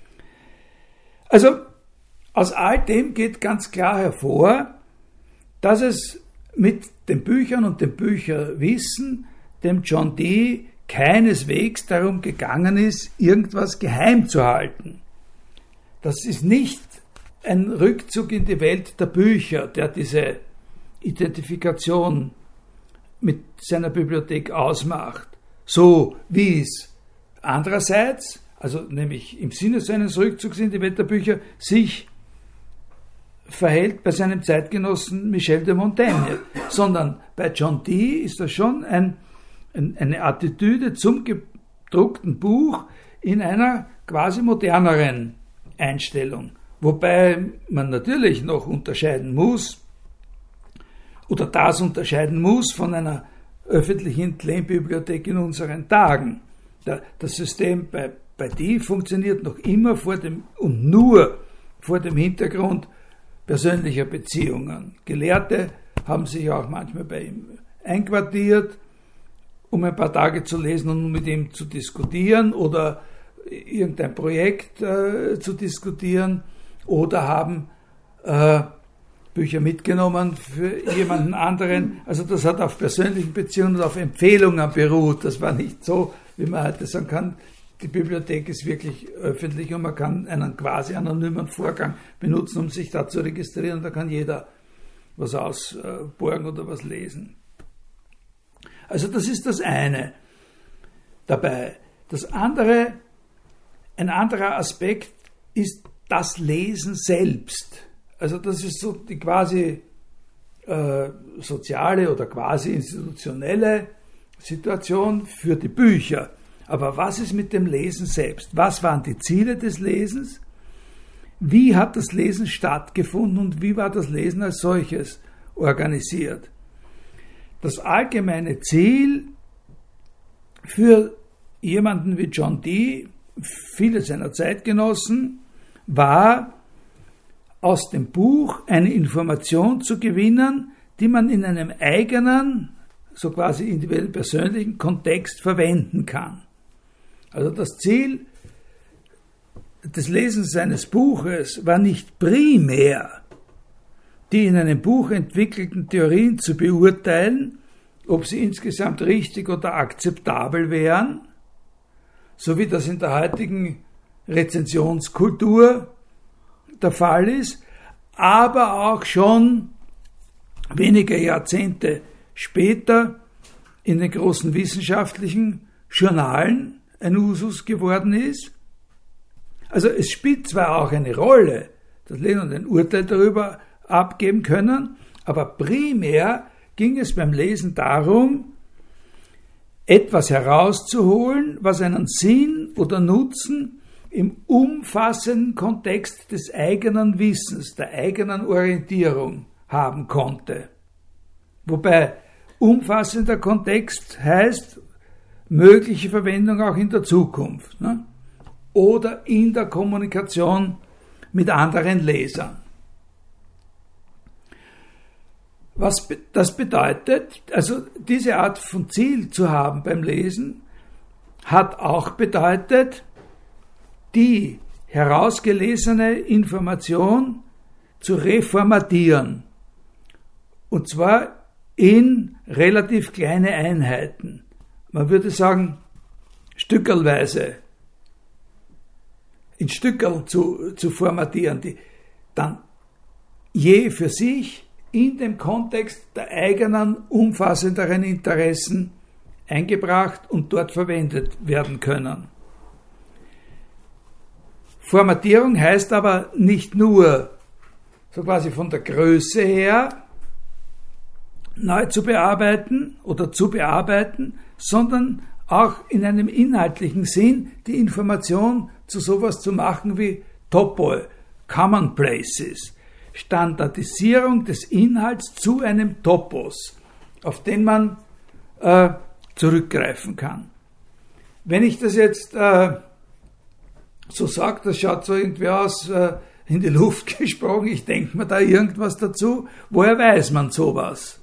Also aus all dem geht ganz klar hervor, dass es mit den Büchern und dem Bücherwissen dem John Dee keineswegs darum gegangen ist, irgendwas geheim zu halten. Das ist nicht ein Rückzug in die Welt der Bücher, der diese Identifikation mit seiner Bibliothek ausmacht, so wie es andererseits, also nämlich im Sinne seines Rückzugs in die Welt der Bücher, sich verhält bei seinem Zeitgenossen Michel de Montaigne, sondern bei John Dee ist das schon eine Attitüde zum gedruckten Buch in einer quasi moderneren Einstellung, wobei man natürlich noch unterscheiden muss, oder das unterscheiden muss von einer öffentlichen Claim-Bibliothek in unseren Tagen. Das System bei Dee funktioniert noch immer nur vor dem Hintergrund persönlicher Beziehungen. Gelehrte haben sich auch manchmal bei ihm einquartiert, um ein paar Tage zu lesen und mit ihm zu diskutieren oder irgendein Projekt zu diskutieren oder haben Bücher mitgenommen für jemanden anderen. Also das hat auf persönlichen Beziehungen und auf Empfehlungen beruht. Das war nicht so, wie man heute sagen kann, die Bibliothek ist wirklich öffentlich und man kann einen quasi anonymen Vorgang benutzen, um sich da zu registrieren. Da kann jeder was ausborgen oder was lesen. Also das ist das eine dabei. Das andere, ein anderer Aspekt ist das Lesen selbst. Also das ist so die quasi soziale oder quasi institutionelle Situation für die Bücher. Aber was ist mit dem Lesen selbst? Was waren die Ziele des Lesens? Wie hat das Lesen stattgefunden und wie war das Lesen als solches organisiert? Das allgemeine Ziel für jemanden wie John Dee, viele seiner Zeitgenossen, war, aus dem Buch eine Information zu gewinnen, die man in einem eigenen, so quasi individuell persönlichen Kontext verwenden kann. Also das Ziel des Lesens eines Buches war nicht primär, die in einem Buch entwickelten Theorien zu beurteilen, ob sie insgesamt richtig oder akzeptabel wären, so wie das in der heutigen Rezensionskultur der Fall ist, aber auch schon wenige Jahrzehnte später in den großen wissenschaftlichen Journalen ein Usus geworden ist. Also es spielt zwar auch eine Rolle, dass Leser ein Urteil darüber abgeben können, aber primär ging es beim Lesen darum, etwas herauszuholen, was einen Sinn oder Nutzen im umfassenden Kontext des eigenen Wissens, der eigenen Orientierung haben konnte. Wobei umfassender Kontext heißt mögliche Verwendung auch in der Zukunft, ne? Oder in der Kommunikation mit anderen Lesern. Das bedeutet, also diese Art von Ziel zu haben beim Lesen, hat auch bedeutet, die herausgelesene Information zu reformatieren. Und zwar in relativ kleine Einheiten. Man würde sagen, stückelweise, in Stückeln zu formatieren, die dann je für sich in dem Kontext der eigenen umfassenderen Interessen eingebracht und dort verwendet werden können. Formatierung heißt aber nicht nur so quasi von der Größe her neu zu bearbeiten oder zu bearbeiten, sondern auch in einem inhaltlichen Sinn die Information zu sowas zu machen wie Topoi, Commonplaces, Standardisierung des Inhalts zu einem Topos, auf den man zurückgreifen kann. Wenn ich das jetzt so sage, das schaut so irgendwie aus, in die Luft gesprochen, ich denke mir da irgendwas dazu, woher weiß man sowas?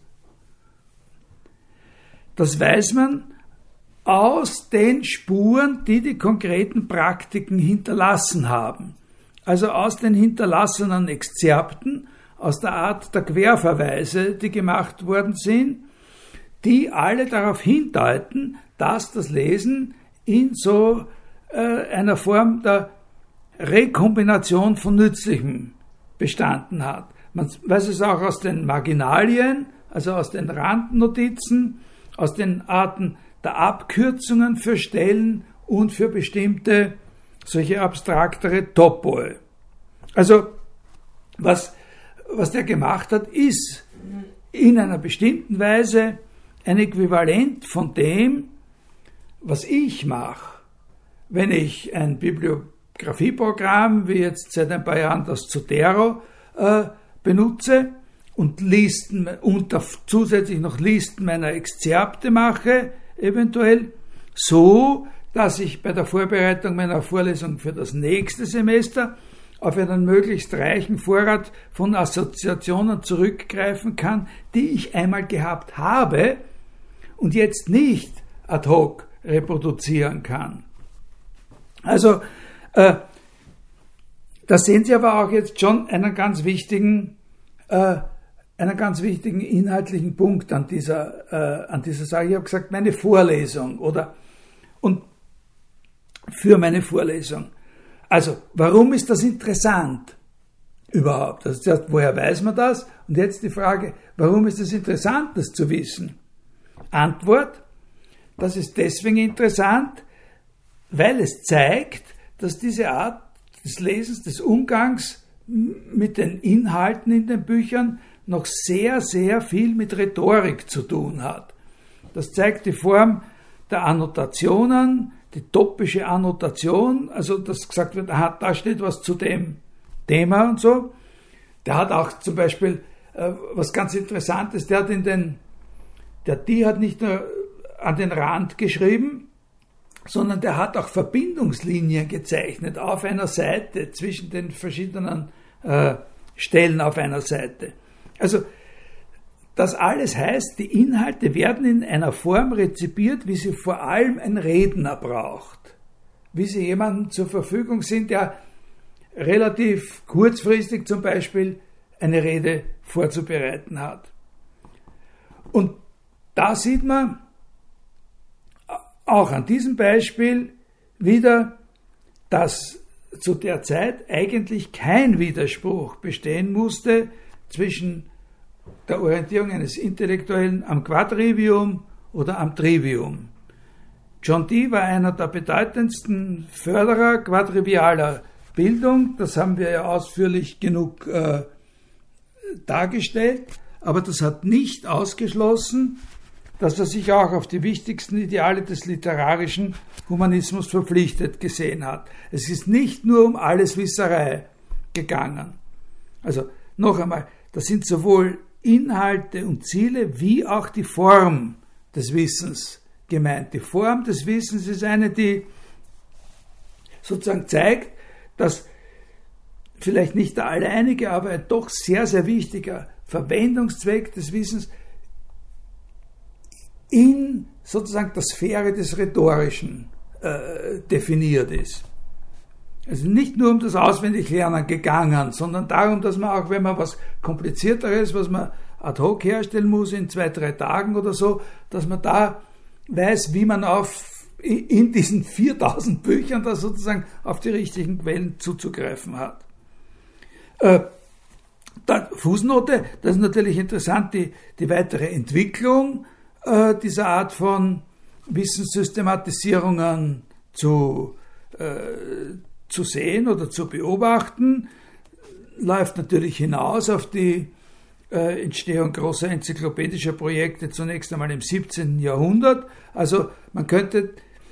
Das weiß man aus den Spuren, die die konkreten Praktiken hinterlassen haben. Also aus den hinterlassenen Exzerpten, aus der Art der Querverweise, die gemacht worden sind, die alle darauf hindeuten, dass das Lesen in so einer Form der Rekombination von Nützlichem bestanden hat. Man weiß es auch aus den Marginalien, also aus den Randnotizen, aus den Arten der Abkürzungen für Stellen und für bestimmte solche abstraktere Topoi. Also was der gemacht hat, ist in einer bestimmten Weise ein Äquivalent von dem, was ich mache, wenn ich ein Bibliografieprogramm, wie jetzt seit ein paar Jahren das Zotero, benutze und zusätzlich noch Listen meiner Exzerpte mache, eventuell, so, dass ich bei der Vorbereitung meiner Vorlesung für das nächste Semester auf einen möglichst reichen Vorrat von Assoziationen zurückgreifen kann, die ich einmal gehabt habe und jetzt nicht ad hoc reproduzieren kann. Also, da sehen Sie aber auch jetzt schon einen ganz wichtigen inhaltlichen Punkt an dieser Sache. Ich habe gesagt, meine Vorlesung und für meine Vorlesung. Also, warum ist das interessant überhaupt? Also zuerst, woher weiß man das? Und jetzt die Frage, warum ist es interessant, das zu wissen? Antwort, das ist deswegen interessant, weil es zeigt, dass diese Art des Lesens, des Umgangs mit den Inhalten in den Büchern noch sehr, sehr viel mit Rhetorik zu tun hat. Das zeigt die Form der Annotationen, die topische Annotation, also dass gesagt wird, aha, da steht was zu dem Thema und so. Der hat auch zum Beispiel was ganz Interessantes, die hat nicht nur an den Rand geschrieben, sondern der hat auch Verbindungslinien gezeichnet auf einer Seite, zwischen den verschiedenen Stellen auf einer Seite. Also das alles heißt, die Inhalte werden in einer Form rezipiert, wie sie vor allem ein Redner braucht. Wie sie jemandem zur Verfügung sind, der relativ kurzfristig zum Beispiel eine Rede vorzubereiten hat. Und da sieht man auch an diesem Beispiel wieder, dass zu der Zeit eigentlich kein Widerspruch bestehen musste zwischen der Orientierung eines Intellektuellen am Quadrivium oder am Trivium. John Dee war einer der bedeutendsten Förderer quadrivialer Bildung, das haben wir ja ausführlich genug dargestellt, aber das hat nicht ausgeschlossen, dass er sich auch auf die wichtigsten Ideale des literarischen Humanismus verpflichtet gesehen hat. Es ist nicht nur um Alleswisserei gegangen. Also noch einmal, das sind sowohl Inhalte und Ziele wie auch die Form des Wissens gemeint. Die Form des Wissens ist eine, die sozusagen zeigt, dass vielleicht nicht der alleinige, aber ein doch sehr, sehr wichtiger Verwendungszweck des Wissens in sozusagen der Sphäre des Rhetorischen definiert ist. Also nicht nur um das Auswendiglernen gegangen, sondern darum, dass man auch, wenn man was Komplizierteres, was man ad hoc herstellen muss in 2-3 Tagen oder so, dass man da weiß, wie man in diesen 4000 Büchern da sozusagen auf die richtigen Quellen zuzugreifen hat. Fußnote, das ist natürlich interessant, die weitere Entwicklung dieser Art von Wissenssystematisierungen zu sehen oder zu beobachten, läuft natürlich hinaus auf die Entstehung großer enzyklopädischer Projekte zunächst einmal im 17. Jahrhundert. Also man könnte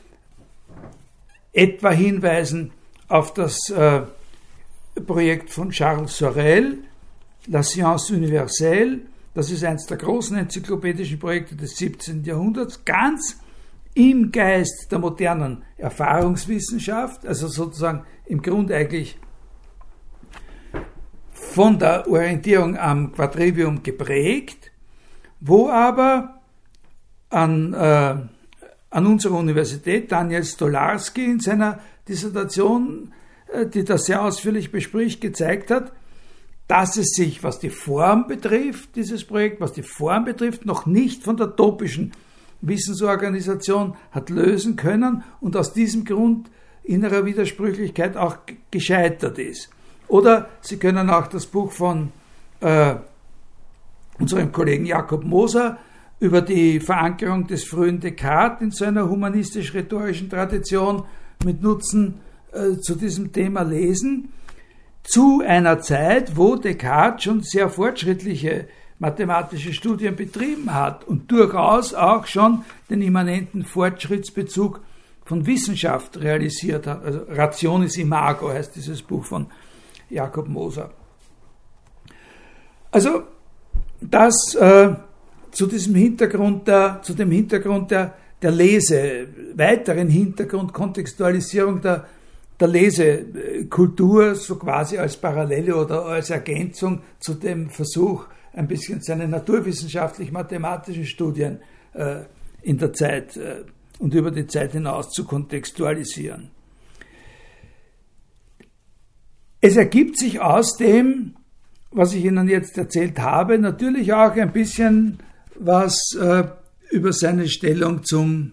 etwa hinweisen auf das Projekt von Charles Sorel, La Science Universelle. Das ist eines der großen enzyklopädischen Projekte des 17. Jahrhunderts, ganz im Geist der modernen Erfahrungswissenschaft, also sozusagen im Grunde eigentlich von der Orientierung am Quadrivium geprägt, wo aber an unserer Universität Daniel Stolarski in seiner Dissertation, die das sehr ausführlich bespricht, gezeigt hat, dass es sich, was die Form betrifft, dieses Projekt, was die Form betrifft, noch nicht von der topischen Wissensorganisation hat lösen können und aus diesem Grund innerer Widersprüchlichkeit auch gescheitert ist. Oder Sie können auch das Buch von unserem Kollegen Jakob Moser über die Verankerung des frühen Descartes in seiner humanistisch-rhetorischen Tradition mit Nutzen zu diesem Thema lesen. Zu einer Zeit, wo Descartes schon sehr fortschrittliche mathematische Studien betrieben hat und durchaus auch schon den immanenten Fortschrittsbezug von Wissenschaft realisiert hat. Also Rationis Imago heißt dieses Buch von Jakob Moser. Also das zu dem Hintergrund der Lese, weiteren Hintergrund, Kontextualisierung der Lesekultur, so quasi als Parallele oder als Ergänzung zu dem Versuch, ein bisschen seine naturwissenschaftlich-mathematischen Studien in der Zeit und über die Zeit hinaus zu kontextualisieren. Es ergibt sich aus dem, was ich Ihnen jetzt erzählt habe, natürlich auch ein bisschen was über seine Stellung zum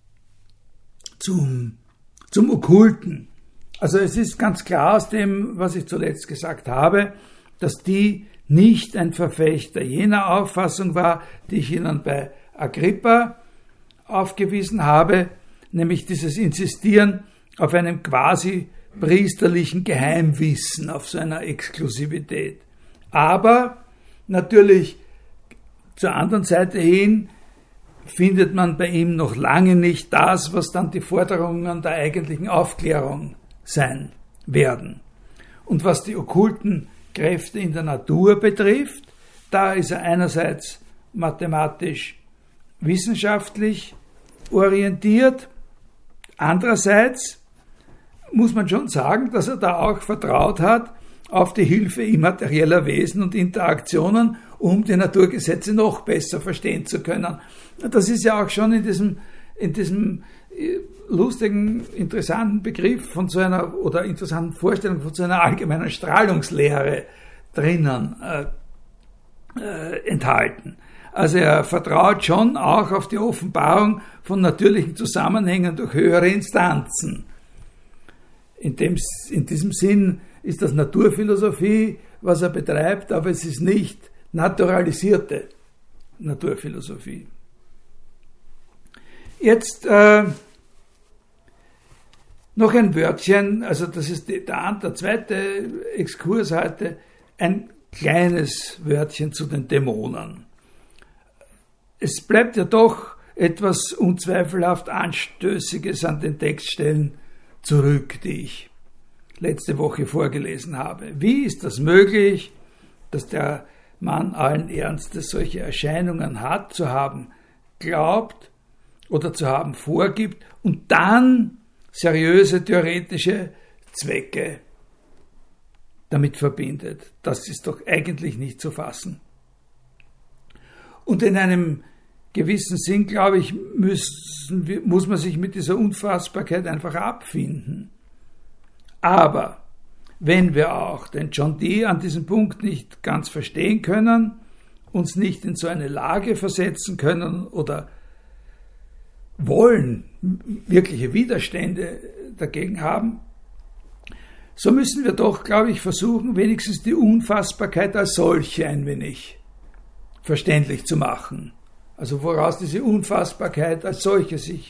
Okkulten. Also es ist ganz klar aus dem, was ich zuletzt gesagt habe, dass die nicht ein Verfechter jener Auffassung war, die ich Ihnen bei Agrippa aufgewiesen habe, nämlich dieses Insistieren auf einem quasi priesterlichen Geheimwissen, auf so einer Exklusivität. Aber natürlich zur anderen Seite hin findet man bei ihm noch lange nicht das, was dann die Forderungen der eigentlichen Aufklärung sein werden. Und was die okkulten Kräfte in der Natur betrifft, da ist er einerseits mathematisch-wissenschaftlich orientiert, andererseits muss man schon sagen, dass er da auch vertraut hat auf die Hilfe immaterieller Wesen und Interaktionen, um die Naturgesetze noch besser verstehen zu können. Das ist ja auch schon in diesem lustigen, interessanten Begriff von so einer, oder interessanten Vorstellung von so einer allgemeinen Strahlungslehre drinnen enthalten. Also er vertraut schon auch auf die Offenbarung von natürlichen Zusammenhängen durch höhere Instanzen. In diesem Sinn ist das Naturphilosophie, was er betreibt, aber es ist nicht naturalisierte Naturphilosophie. Jetzt noch ein Wörtchen, also das ist der zweite Exkurs heute, ein kleines Wörtchen zu den Dämonen. Es bleibt ja doch etwas unzweifelhaft Anstößiges an den Textstellen zurück, die ich letzte Woche vorgelesen habe. Wie ist das möglich, dass der Mann allen Ernstes solche Erscheinungen hat, zu haben glaubt oder zu haben vorgibt und dann seriöse theoretische Zwecke damit verbindet? Das ist doch eigentlich nicht zu fassen. Und in einem gewissen Sinn, glaube ich, muss man sich mit dieser Unfassbarkeit einfach abfinden. Aber wenn wir auch den John Dee an diesem Punkt nicht ganz verstehen können, uns nicht in so eine Lage versetzen können oder wollen, wirkliche Widerstände dagegen haben, so müssen wir doch, glaube ich, versuchen, wenigstens die Unfassbarkeit als solche ein wenig verständlich zu machen. Also woraus diese Unfassbarkeit als solche sich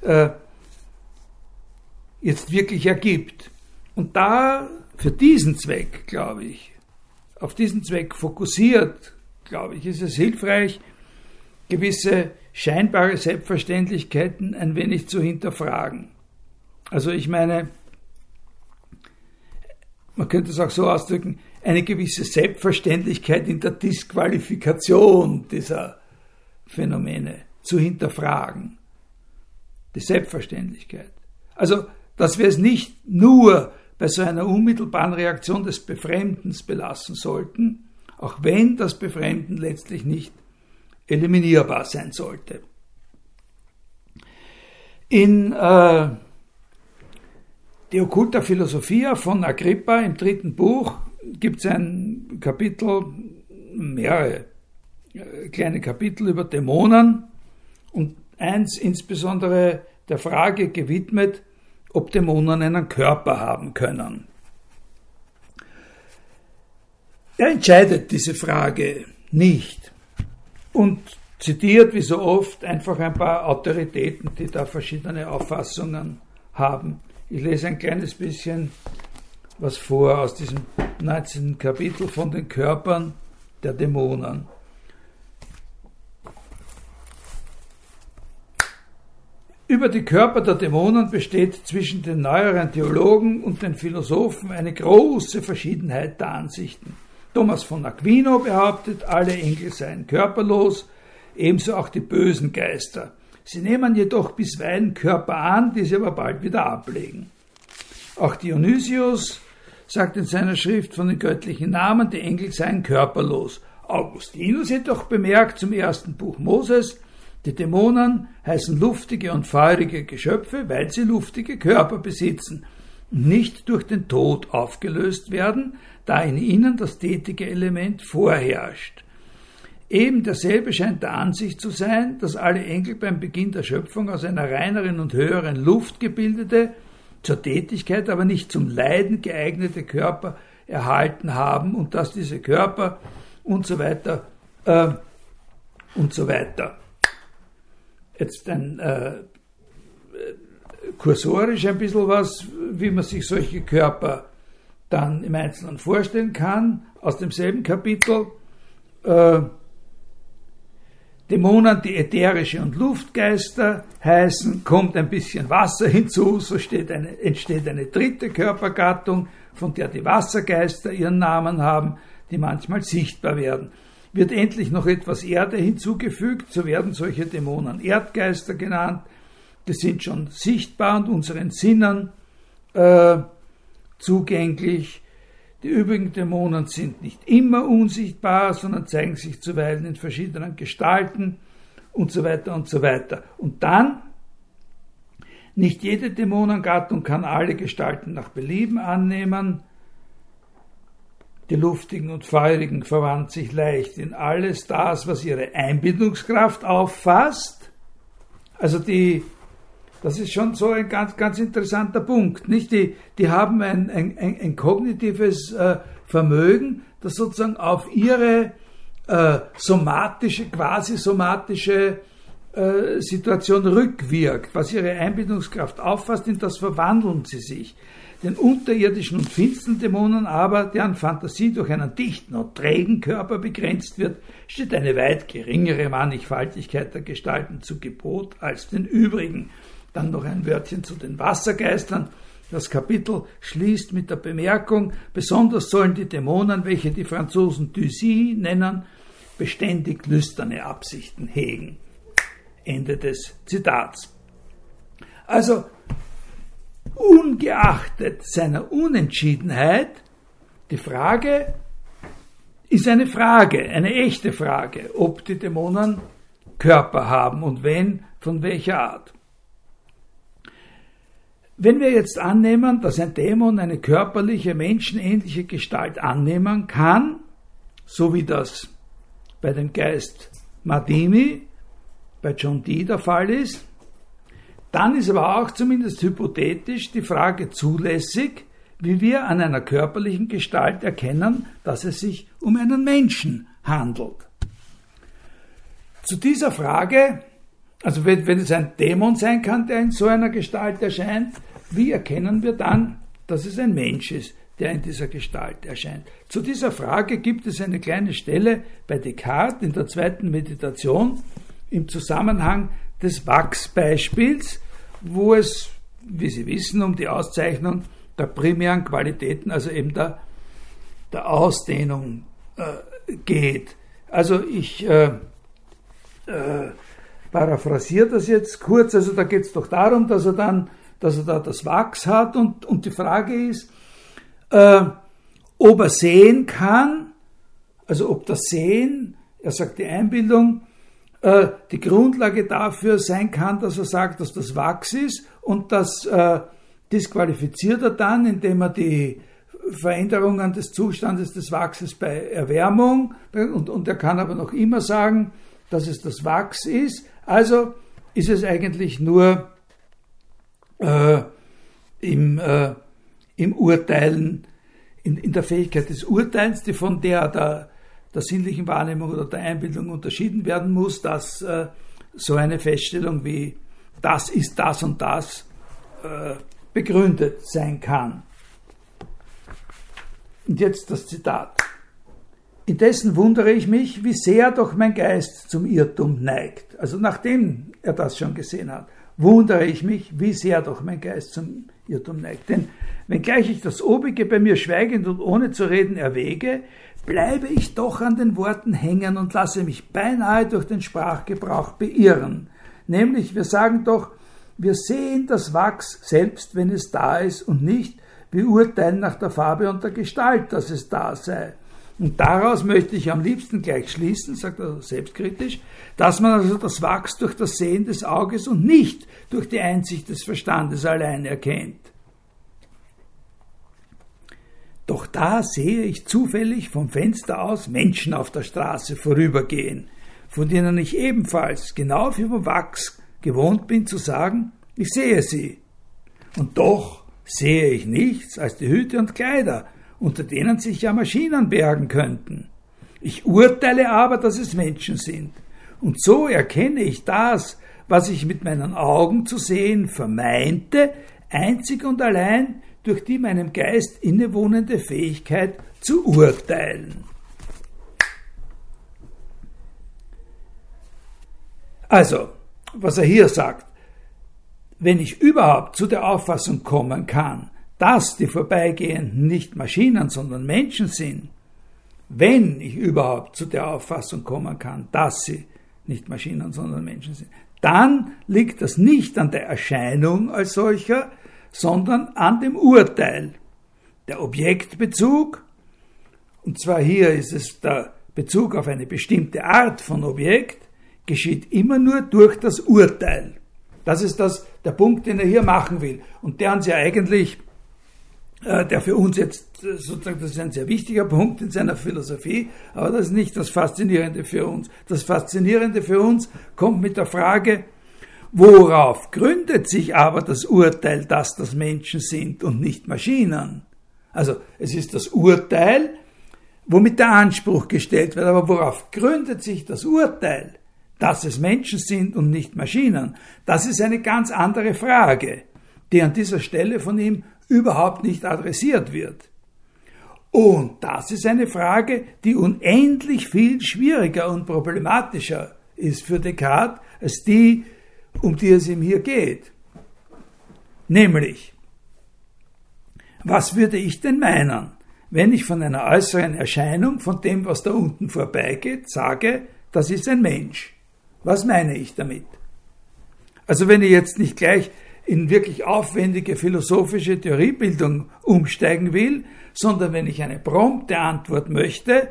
jetzt wirklich ergibt. Und da, für diesen Zweck, glaube ich, auf diesen Zweck fokussiert, glaube ich, ist es hilfreich, gewisse scheinbare Selbstverständlichkeiten ein wenig zu hinterfragen. Also ich meine, man könnte es auch so ausdrücken, eine gewisse Selbstverständlichkeit in der Disqualifikation dieser Phänomene zu hinterfragen. Die Selbstverständlichkeit. Also, dass wir es nicht nur bei so einer unmittelbaren Reaktion des Befremdens belassen sollten, auch wenn das Befremden letztlich nicht eliminierbar sein sollte. In De Occulta Philosophia von Agrippa im 3. Buch gibt es ein Kapitel, mehrere kleine Kapitel über Dämonen und eins insbesondere der Frage gewidmet, ob Dämonen einen Körper haben können. Er entscheidet diese Frage nicht und zitiert, wie so oft, einfach ein paar Autoritäten, die da verschiedene Auffassungen haben. Ich lese ein kleines bisschen was vor aus diesem 19. Kapitel von den Körpern der Dämonen. Über die Körper der Dämonen besteht zwischen den neueren Theologen und den Philosophen eine große Verschiedenheit der Ansichten. Thomas von Aquino behauptet, alle Engel seien körperlos, ebenso auch die bösen Geister. Sie nehmen jedoch bisweilen Körper an, die sie aber bald wieder ablegen. Auch Dionysius sagt in seiner Schrift von den göttlichen Namen, die Engel seien körperlos. Augustinus jedoch bemerkt zum 1. Buch Moses, die Dämonen heißen luftige und feurige Geschöpfe, weil sie luftige Körper besitzen und nicht durch den Tod aufgelöst werden, da in ihnen das tätige Element vorherrscht. Eben derselbe scheint der Ansicht zu sein, dass alle Engel beim Beginn der Schöpfung aus einer reineren und höheren Luft gebildete, zur Tätigkeit, aber nicht zum Leiden geeignete Körper erhalten haben und dass diese Körper und so weiter und so weiter. Jetzt ein kursorisch ein bisschen was, wie man sich solche Körper dann im Einzelnen vorstellen kann, aus demselben Kapitel. Dämonen, die ätherische und Luftgeister heißen, kommt ein bisschen Wasser hinzu, so entsteht eine dritte Körpergattung, von der die Wassergeister ihren Namen haben, die manchmal sichtbar werden. Wird endlich noch etwas Erde hinzugefügt, so werden solche Dämonen Erdgeister genannt. Die sind schon sichtbar und unseren Sinnen zugänglich. Die übrigen Dämonen sind nicht immer unsichtbar, sondern zeigen sich zuweilen in verschiedenen Gestalten und so weiter und so weiter. Und dann, nicht jede Dämonengattung kann alle Gestalten nach Belieben annehmen. Die luftigen und feurigen verwandt sich leicht in alles das, was ihre Einbildungskraft auffasst. Also das ist schon so ein ganz, ganz interessanter Punkt, nicht? Die haben ein kognitives Vermögen, das sozusagen auf ihre quasi somatische Situation rückwirkt. Was ihre Einbildungskraft auffasst, in das verwandeln sie sich. Den unterirdischen und finsteren Dämonen aber, deren Fantasie durch einen dichten und trägen Körper begrenzt wird, steht eine weit geringere Mannigfaltigkeit der Gestalten zu Gebot als den übrigen. Dann noch ein Wörtchen zu den Wassergeistern. Das Kapitel schließt mit der Bemerkung, besonders sollen die Dämonen, welche die Franzosen Thusie nennen, beständig lüsterne Absichten hegen. Ende des Zitats. Also, ungeachtet seiner Unentschiedenheit, die Frage ist eine Frage, eine echte Frage, ob die Dämonen Körper haben und wenn, von welcher Art. Wenn wir jetzt annehmen, dass ein Dämon eine körperliche, menschenähnliche Gestalt annehmen kann, so wie das bei dem Geist Madimi, bei John Dee der Fall ist, dann ist aber auch zumindest hypothetisch die Frage zulässig, wie wir an einer körperlichen Gestalt erkennen, dass es sich um einen Menschen handelt. Zu dieser Frage, also wenn es ein Dämon sein kann, der in so einer Gestalt erscheint, wie erkennen wir dann, dass es ein Mensch ist, der in dieser Gestalt erscheint? Zu dieser Frage gibt es eine kleine Stelle bei Descartes in der zweiten Meditation im Zusammenhang des Wachsbeispiels, wo es, wie Sie wissen, um die Auszeichnung der primären Qualitäten, also eben der Ausdehnung geht. Also ich paraphrasiere das jetzt kurz, also da geht es doch darum, dass er da das Wachs hat und die Frage ist, ob er sehen kann, also ob das Sehen, er sagt die Einbildung, die Grundlage dafür sein kann, dass er sagt, dass das Wachs ist und das disqualifiziert er dann, indem er die Veränderungen des Zustandes des Wachses bei Erwärmung und er kann aber noch immer sagen, dass es das Wachs ist. Also ist es eigentlich nur im Urteilen, in der Fähigkeit des Urteils, die von der sinnlichen Wahrnehmung oder der Einbildung unterschieden werden muss, dass so eine Feststellung wie das ist das und das begründet sein kann. Und jetzt das Zitat. Indessen wundere ich mich, wie sehr doch mein Geist zum Irrtum neigt. Also nachdem er das schon gesehen hat, wundere ich mich, wie sehr doch mein Geist zum Irrtum neigt. Denn wenngleich ich das Obige bei mir schweigend und ohne zu reden erwäge, bleibe ich doch an den Worten hängen und lasse mich beinahe durch den Sprachgebrauch beirren. Nämlich, wir sagen doch, wir sehen das Wachs selbst, wenn es da ist und nicht beurteilen nach der Farbe und der Gestalt, dass es da sei. Und daraus möchte ich am liebsten gleich schließen, sagt er selbstkritisch, dass man also das Wachs durch das Sehen des Auges und nicht durch die Einsicht des Verstandes allein erkennt. Doch da sehe ich zufällig vom Fenster aus Menschen auf der Straße vorübergehen, von denen ich ebenfalls, genau wie vom Wachs, gewohnt bin zu sagen, ich sehe sie. Und doch sehe ich nichts als die Hüte und Kleider, unter denen sich ja Maschinen bergen könnten. Ich urteile aber, dass es Menschen sind. Und so erkenne ich das, was ich mit meinen Augen zu sehen vermeinte, einzig und allein durch die meinem Geist innewohnende Fähigkeit zu urteilen. Also, was er hier sagt, wenn ich überhaupt zu der Auffassung kommen kann, dass die Vorbeigehenden nicht Maschinen, sondern Menschen sind, wenn ich überhaupt zu der Auffassung kommen kann, dass sie nicht Maschinen, sondern Menschen sind, dann liegt das nicht an der Erscheinung als solcher, sondern an dem Urteil. Der Objektbezug, und zwar hier ist es der Bezug auf eine bestimmte Art von Objekt, geschieht immer nur durch das Urteil. Das ist der Punkt, den er hier machen will. Und der uns ja eigentlich, der für uns jetzt sozusagen, das ist ein sehr wichtiger Punkt in seiner Philosophie, aber das ist nicht das Faszinierende für uns. Das Faszinierende für uns kommt mit der Frage, worauf gründet sich aber das Urteil, dass das Menschen sind und nicht Maschinen? Also es ist das Urteil, womit der Anspruch gestellt wird, aber worauf gründet sich das Urteil, dass es Menschen sind und nicht Maschinen? Das ist eine ganz andere Frage, die an dieser Stelle von ihm überhaupt nicht adressiert wird. Und das ist eine Frage, die unendlich viel schwieriger und problematischer ist für Descartes als die, um die es ihm hier geht. Nämlich, was würde ich denn meinen, wenn ich von einer äußeren Erscheinung, von dem, was da unten vorbeigeht, sage, das ist ein Mensch? Was meine ich damit? Also wenn ich jetzt nicht gleich in wirklich aufwendige philosophische Theoriebildung umsteigen will, sondern wenn ich eine prompte Antwort möchte,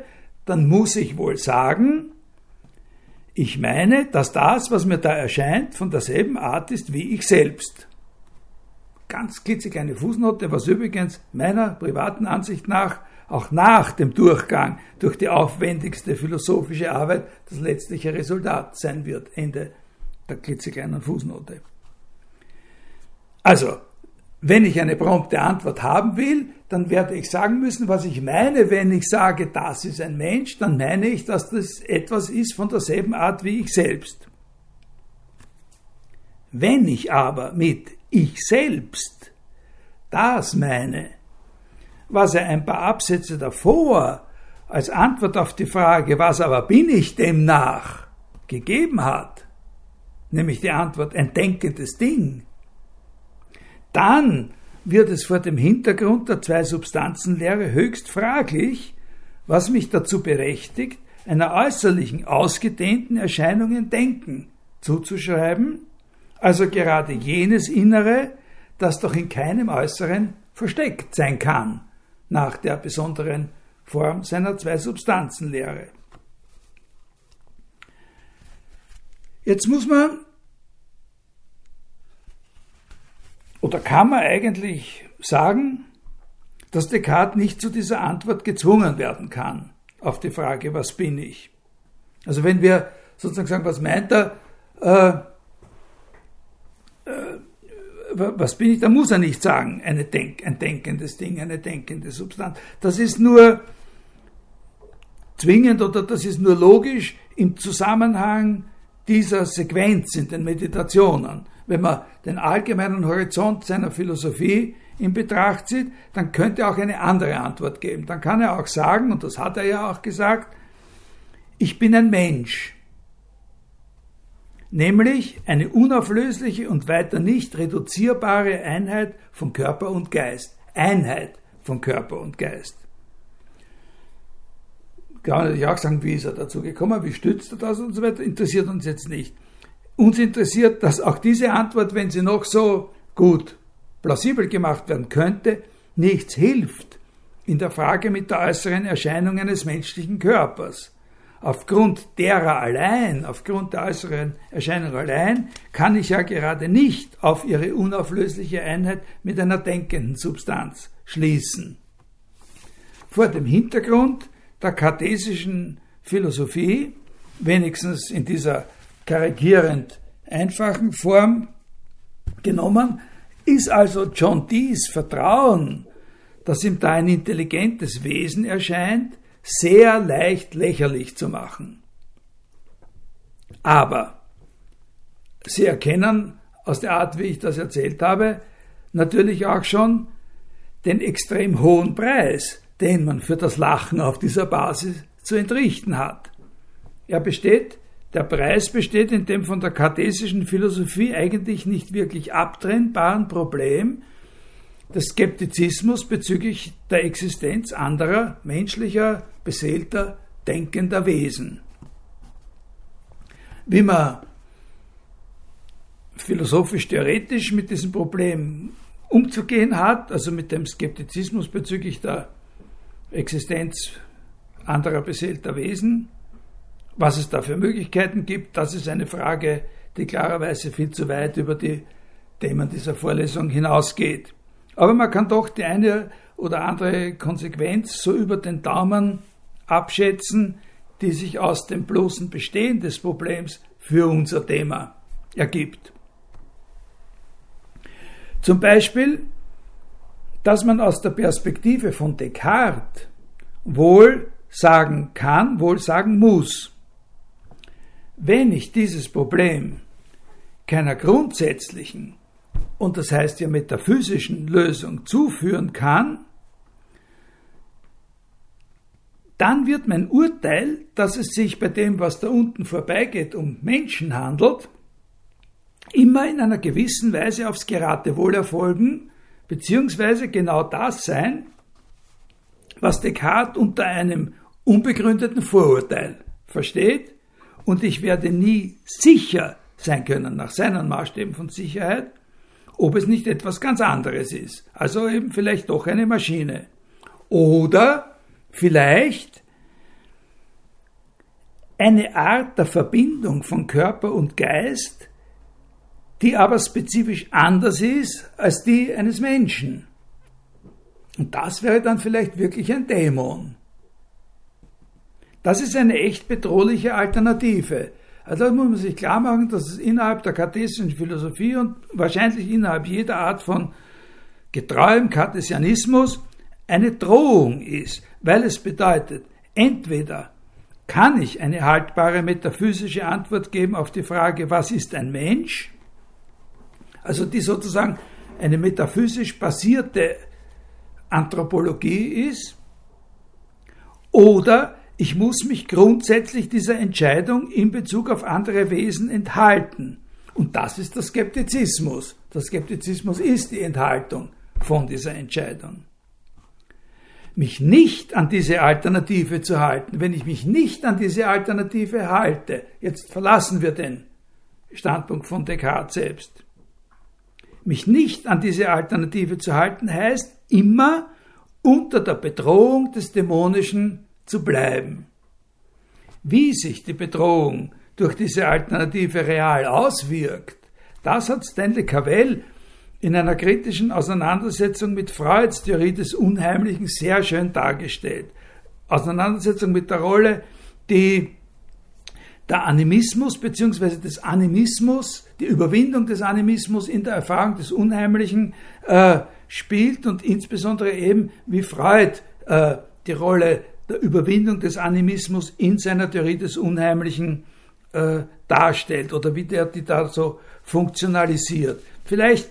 dann muss ich wohl sagen, ich meine, dass das, was mir da erscheint, von derselben Art ist wie ich selbst. Ganz klitzekleine Fußnote, was übrigens meiner privaten Ansicht nach auch nach dem Durchgang durch die aufwendigste philosophische Arbeit das letztliche Resultat sein wird. Ende der klitzekleinen Fußnote. Also, wenn ich eine prompte Antwort haben will, dann werde ich sagen müssen, was ich meine. Wenn ich sage, das ist ein Mensch, dann meine ich, dass das etwas ist von derselben Art wie ich selbst. Wenn ich aber mit ich selbst das meine, was er ein paar Absätze davor als Antwort auf die Frage, was aber bin ich demnach, gegeben hat, nämlich die Antwort ein denkendes Ding, dann wird es vor dem Hintergrund der Zwei-Substanzen-Lehre höchst fraglich, was mich dazu berechtigt, einer äußerlichen, ausgedehnten Erscheinung ein Denken zuzuschreiben, also gerade jenes Innere, das doch in keinem Äußeren versteckt sein kann, nach der besonderen Form seiner Zwei-Substanzen-Lehre. Jetzt muss man, oder kann man eigentlich sagen, dass Descartes nicht zu dieser Antwort gezwungen werden kann, auf die Frage, was bin ich? Also wenn wir sozusagen sagen, was meint er, was bin ich, da muss er nicht sagen, ein denkendes Ding, eine denkende Substanz. Das ist nur zwingend oder das ist nur logisch im Zusammenhang dieser Sequenz in den Meditationen. Wenn man den allgemeinen Horizont seiner Philosophie in Betracht zieht, dann könnte auch eine andere Antwort geben. Dann kann er auch sagen, und das hat er ja auch gesagt, ich bin ein Mensch. Nämlich eine unauflösliche und weiter nicht reduzierbare Einheit von Körper und Geist. Einheit von Körper und Geist. Kann man natürlich auch sagen, wie ist er dazu gekommen, wie stützt er das und so weiter, interessiert uns jetzt nicht. Uns interessiert, dass auch diese Antwort, wenn sie noch so gut plausibel gemacht werden könnte, nichts hilft in der Frage mit der äußeren Erscheinung eines menschlichen Körpers. Aufgrund derer allein, aufgrund der äußeren Erscheinung allein, kann ich ja gerade nicht auf ihre unauflösliche Einheit mit einer denkenden Substanz schließen. Vor dem Hintergrund der kartesischen Philosophie, wenigstens in dieser karikierend einfachen Form genommen, ist also John Dees Vertrauen, dass ihm da ein intelligentes Wesen erscheint, sehr leicht lächerlich zu machen. Aber Sie erkennen aus der Art, wie ich das erzählt habe, natürlich auch schon den extrem hohen Preis, den man für das Lachen auf dieser Basis zu entrichten hat. Der Preis besteht in dem von der kartesischen Philosophie eigentlich nicht wirklich abtrennbaren Problem des Skeptizismus bezüglich der Existenz anderer menschlicher, beseelter, denkender Wesen. Wie man philosophisch-theoretisch mit diesem Problem umzugehen hat, also mit dem Skeptizismus bezüglich der Existenz anderer beseelter Wesen, was es da für Möglichkeiten gibt, das ist eine Frage, die klarerweise viel zu weit über die Themen dieser Vorlesung hinausgeht. Aber man kann doch die eine oder andere Konsequenz so über den Daumen abschätzen, die sich aus dem bloßen Bestehen des Problems für unser Thema ergibt. Zum Beispiel, dass man aus der Perspektive von Descartes wohl sagen kann, wohl sagen muss, wenn ich dieses Problem keiner grundsätzlichen und das heißt ja metaphysischen Lösung zuführen kann, dann wird mein Urteil, dass es sich bei dem, was da unten vorbeigeht, um Menschen handelt, immer in einer gewissen Weise aufs Geratewohl erfolgen, beziehungsweise genau das sein, was Descartes unter einem unbegründeten Vorurteil versteht, und ich werde nie sicher sein können, nach seinen Maßstäben von Sicherheit, ob es nicht etwas ganz anderes ist, also eben vielleicht doch eine Maschine. Oder vielleicht eine Art der Verbindung von Körper und Geist, die aber spezifisch anders ist als die eines Menschen. Und das wäre dann vielleicht wirklich ein Dämon. Das ist eine echt bedrohliche Alternative. Also da muss man sich klar machen, dass es innerhalb der kartesischen Philosophie und wahrscheinlich innerhalb jeder Art von getreuem Kartesianismus eine Drohung ist, weil es bedeutet, entweder kann ich eine haltbare metaphysische Antwort geben auf die Frage, was ist ein Mensch? Also die sozusagen eine metaphysisch basierte Anthropologie ist, oder ich muss mich grundsätzlich dieser Entscheidung in Bezug auf andere Wesen enthalten. Und das ist der Skeptizismus. Der Skeptizismus ist die Enthaltung von dieser Entscheidung. Mich nicht an diese Alternative zu halten, wenn ich mich nicht an diese Alternative halte, jetzt verlassen wir den Standpunkt von Descartes selbst, mich nicht an diese Alternative zu halten, heißt immer unter der Bedrohung des Dämonischen zu bleiben. Wie sich die Bedrohung durch diese Alternative real auswirkt, das hat Stanley Cavell in einer kritischen Auseinandersetzung mit Freuds Theorie des Unheimlichen sehr schön dargestellt. Auseinandersetzung mit der Rolle, die der Animismus bzw. des Animismus, die Überwindung des Animismus in der Erfahrung des Unheimlichen spielt und insbesondere eben wie Freud die Rolle der Überwindung des Animismus in seiner Theorie des Unheimlichen darstellt oder wie der die da so funktionalisiert. Vielleicht,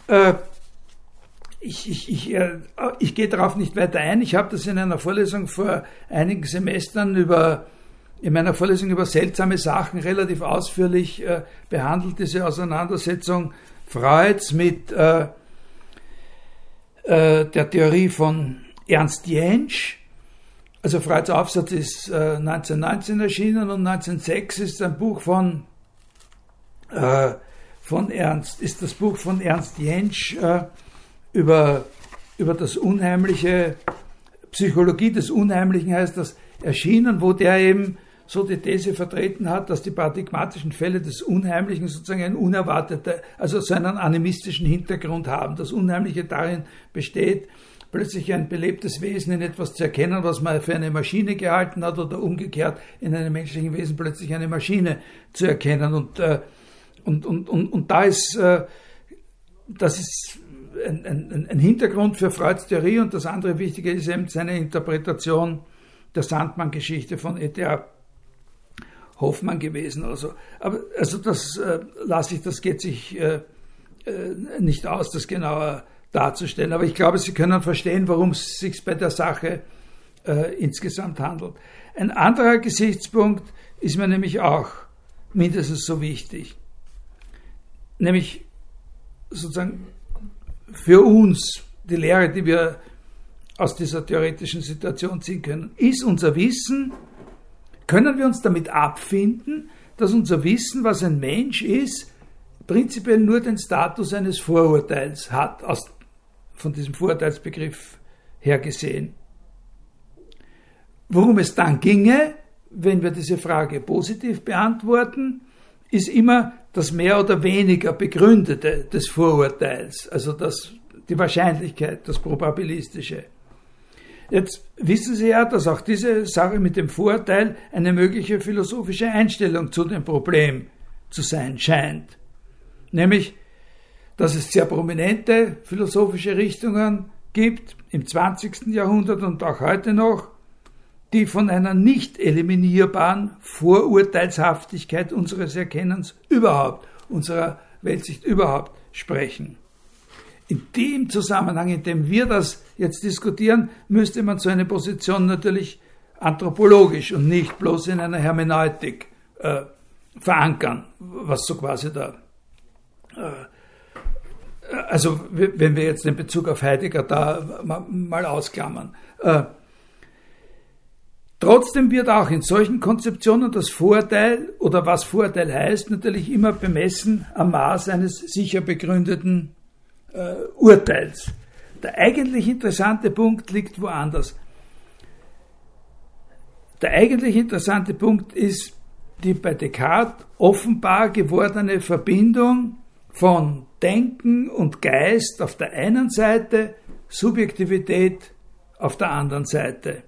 ich gehe darauf nicht weiter ein, ich habe das in einer Vorlesung vor einigen Semestern in meiner Vorlesung über seltsame Sachen relativ ausführlich behandelt, diese Auseinandersetzung Freuds mit der Theorie von Ernst Jentsch. Also Freuds Aufsatz ist 1919 erschienen und 1906 ist ein Buch von Ernst Jentsch über das Unheimliche, Psychologie des Unheimlichen heißt das, erschienen, wo der eben so die These vertreten hat, dass die paradigmatischen Fälle des Unheimlichen sozusagen ein unerwarteter, also so einen animistischen Hintergrund haben. Das Unheimliche darin besteht, plötzlich ein belebtes Wesen in etwas zu erkennen, was man für eine Maschine gehalten hat, oder umgekehrt in einem menschlichen Wesen plötzlich eine Maschine zu erkennen. Und da ist, das ist ein Hintergrund für Freuds Theorie, und das andere Wichtige ist eben seine Interpretation der Sandmann-Geschichte von E.T.A. Hoffmann gewesen. Also das das geht sich nicht aus, das genauer darzustellen. Aber ich glaube, Sie können verstehen, worum es sich bei der Sache insgesamt handelt. Ein anderer Gesichtspunkt ist mir nämlich auch mindestens so wichtig. Nämlich sozusagen für uns die Lehre, die wir aus dieser theoretischen Situation ziehen können. Ist unser Wissen, können wir uns damit abfinden, dass unser Wissen, was ein Mensch ist, prinzipiell nur den Status eines Vorurteils hat, von diesem Vorurteilsbegriff her gesehen. Worum es dann ginge, wenn wir diese Frage positiv beantworten, ist immer das mehr oder weniger Begründete des Vorurteils, also die Wahrscheinlichkeit, das Probabilistische. Jetzt wissen Sie ja, dass auch diese Sache mit dem Vorurteil eine mögliche philosophische Einstellung zu dem Problem zu sein scheint. Nämlich, dass es sehr prominente philosophische Richtungen gibt, im 20. Jahrhundert und auch heute noch, die von einer nicht eliminierbaren Vorurteilshaftigkeit unseres Erkennens überhaupt, unserer Weltsicht überhaupt sprechen. In dem Zusammenhang, in dem wir das jetzt diskutieren, müsste man so eine Position natürlich anthropologisch und nicht bloß in einer Hermeneutik verankern, was so quasi da, also wenn wir jetzt den Bezug auf Heidegger da mal ausklammern. Trotzdem wird auch in solchen Konzeptionen das Vorurteil oder was Vorurteil heißt, natürlich immer bemessen am Maß eines sicher begründeten Urteils. Der eigentlich interessante Punkt liegt woanders. Der eigentlich interessante Punkt ist die bei Descartes offenbar gewordene Verbindung von Denken und Geist auf der einen Seite, Subjektivität auf der anderen Seite.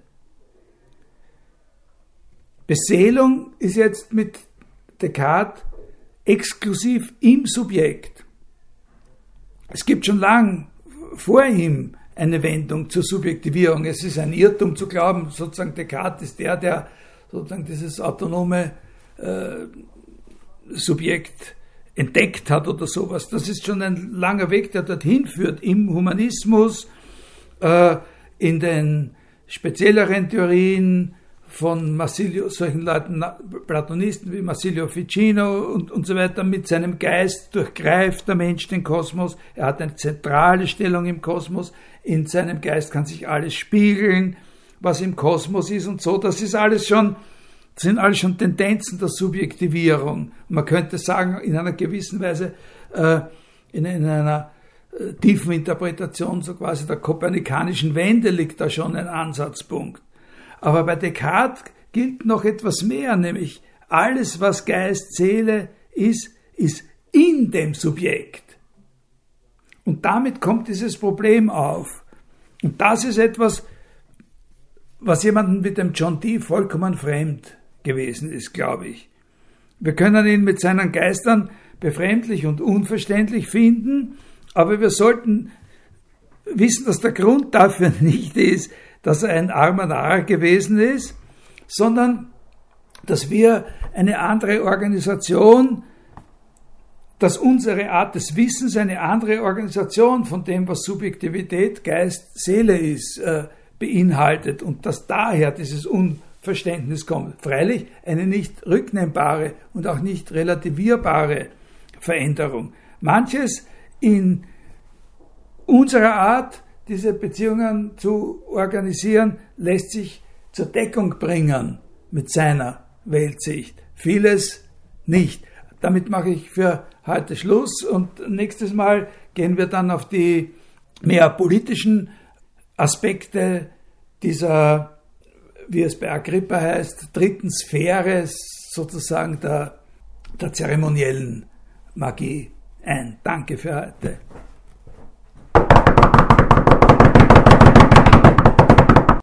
Beseelung ist jetzt mit Descartes exklusiv im Subjekt. Es gibt schon lang vor ihm eine Wendung zur Subjektivierung. Es ist ein Irrtum zu glauben, sozusagen Descartes ist der sozusagen dieses autonome Subjekt entdeckt hat oder sowas. Das ist schon ein langer Weg, der dorthin führt, im Humanismus, in den spezielleren Theorien von Marsilio, solchen Leuten, Platonisten wie Marsilio Ficino und so weiter. Mit seinem Geist durchgreift der Mensch den Kosmos. Er hat eine zentrale Stellung im Kosmos. In seinem Geist kann sich alles spiegeln, was im Kosmos ist und so. Das sind alles schon Tendenzen der Subjektivierung. Man könnte sagen, in einer gewissen Weise, in einer tiefen Interpretation, so quasi der kopernikanischen Wende, liegt da schon ein Ansatzpunkt. Aber bei Descartes gilt noch etwas mehr, nämlich alles, was Geist, Seele ist in dem Subjekt. Und damit kommt dieses Problem auf. Und das ist etwas, was jemandem wie dem John Dee vollkommen fremd gewesen ist, glaube ich. Wir können ihn mit seinen Geistern befremdlich und unverständlich finden, aber wir sollten wissen, dass der Grund dafür nicht ist, dass er ein armer Narr gewesen ist, sondern dass wir eine andere Organisation, dass unsere Art des Wissens eine andere Organisation von dem, was Subjektivität, Geist, Seele ist, beinhaltet und dass daher dieses Unverständnis kommt. Freilich eine nicht rücknehmbare und auch nicht relativierbare Veränderung. Manches in unserer Art, diese Beziehungen zu organisieren, lässt sich zur Deckung bringen mit seiner Weltsicht. Vieles nicht. Damit mache ich für heute Schluss und nächstes Mal gehen wir dann auf die mehr politischen Aspekte dieser, wie es bei Agrippa heißt, dritten Sphäre sozusagen der zeremoniellen Magie ein. Danke für heute.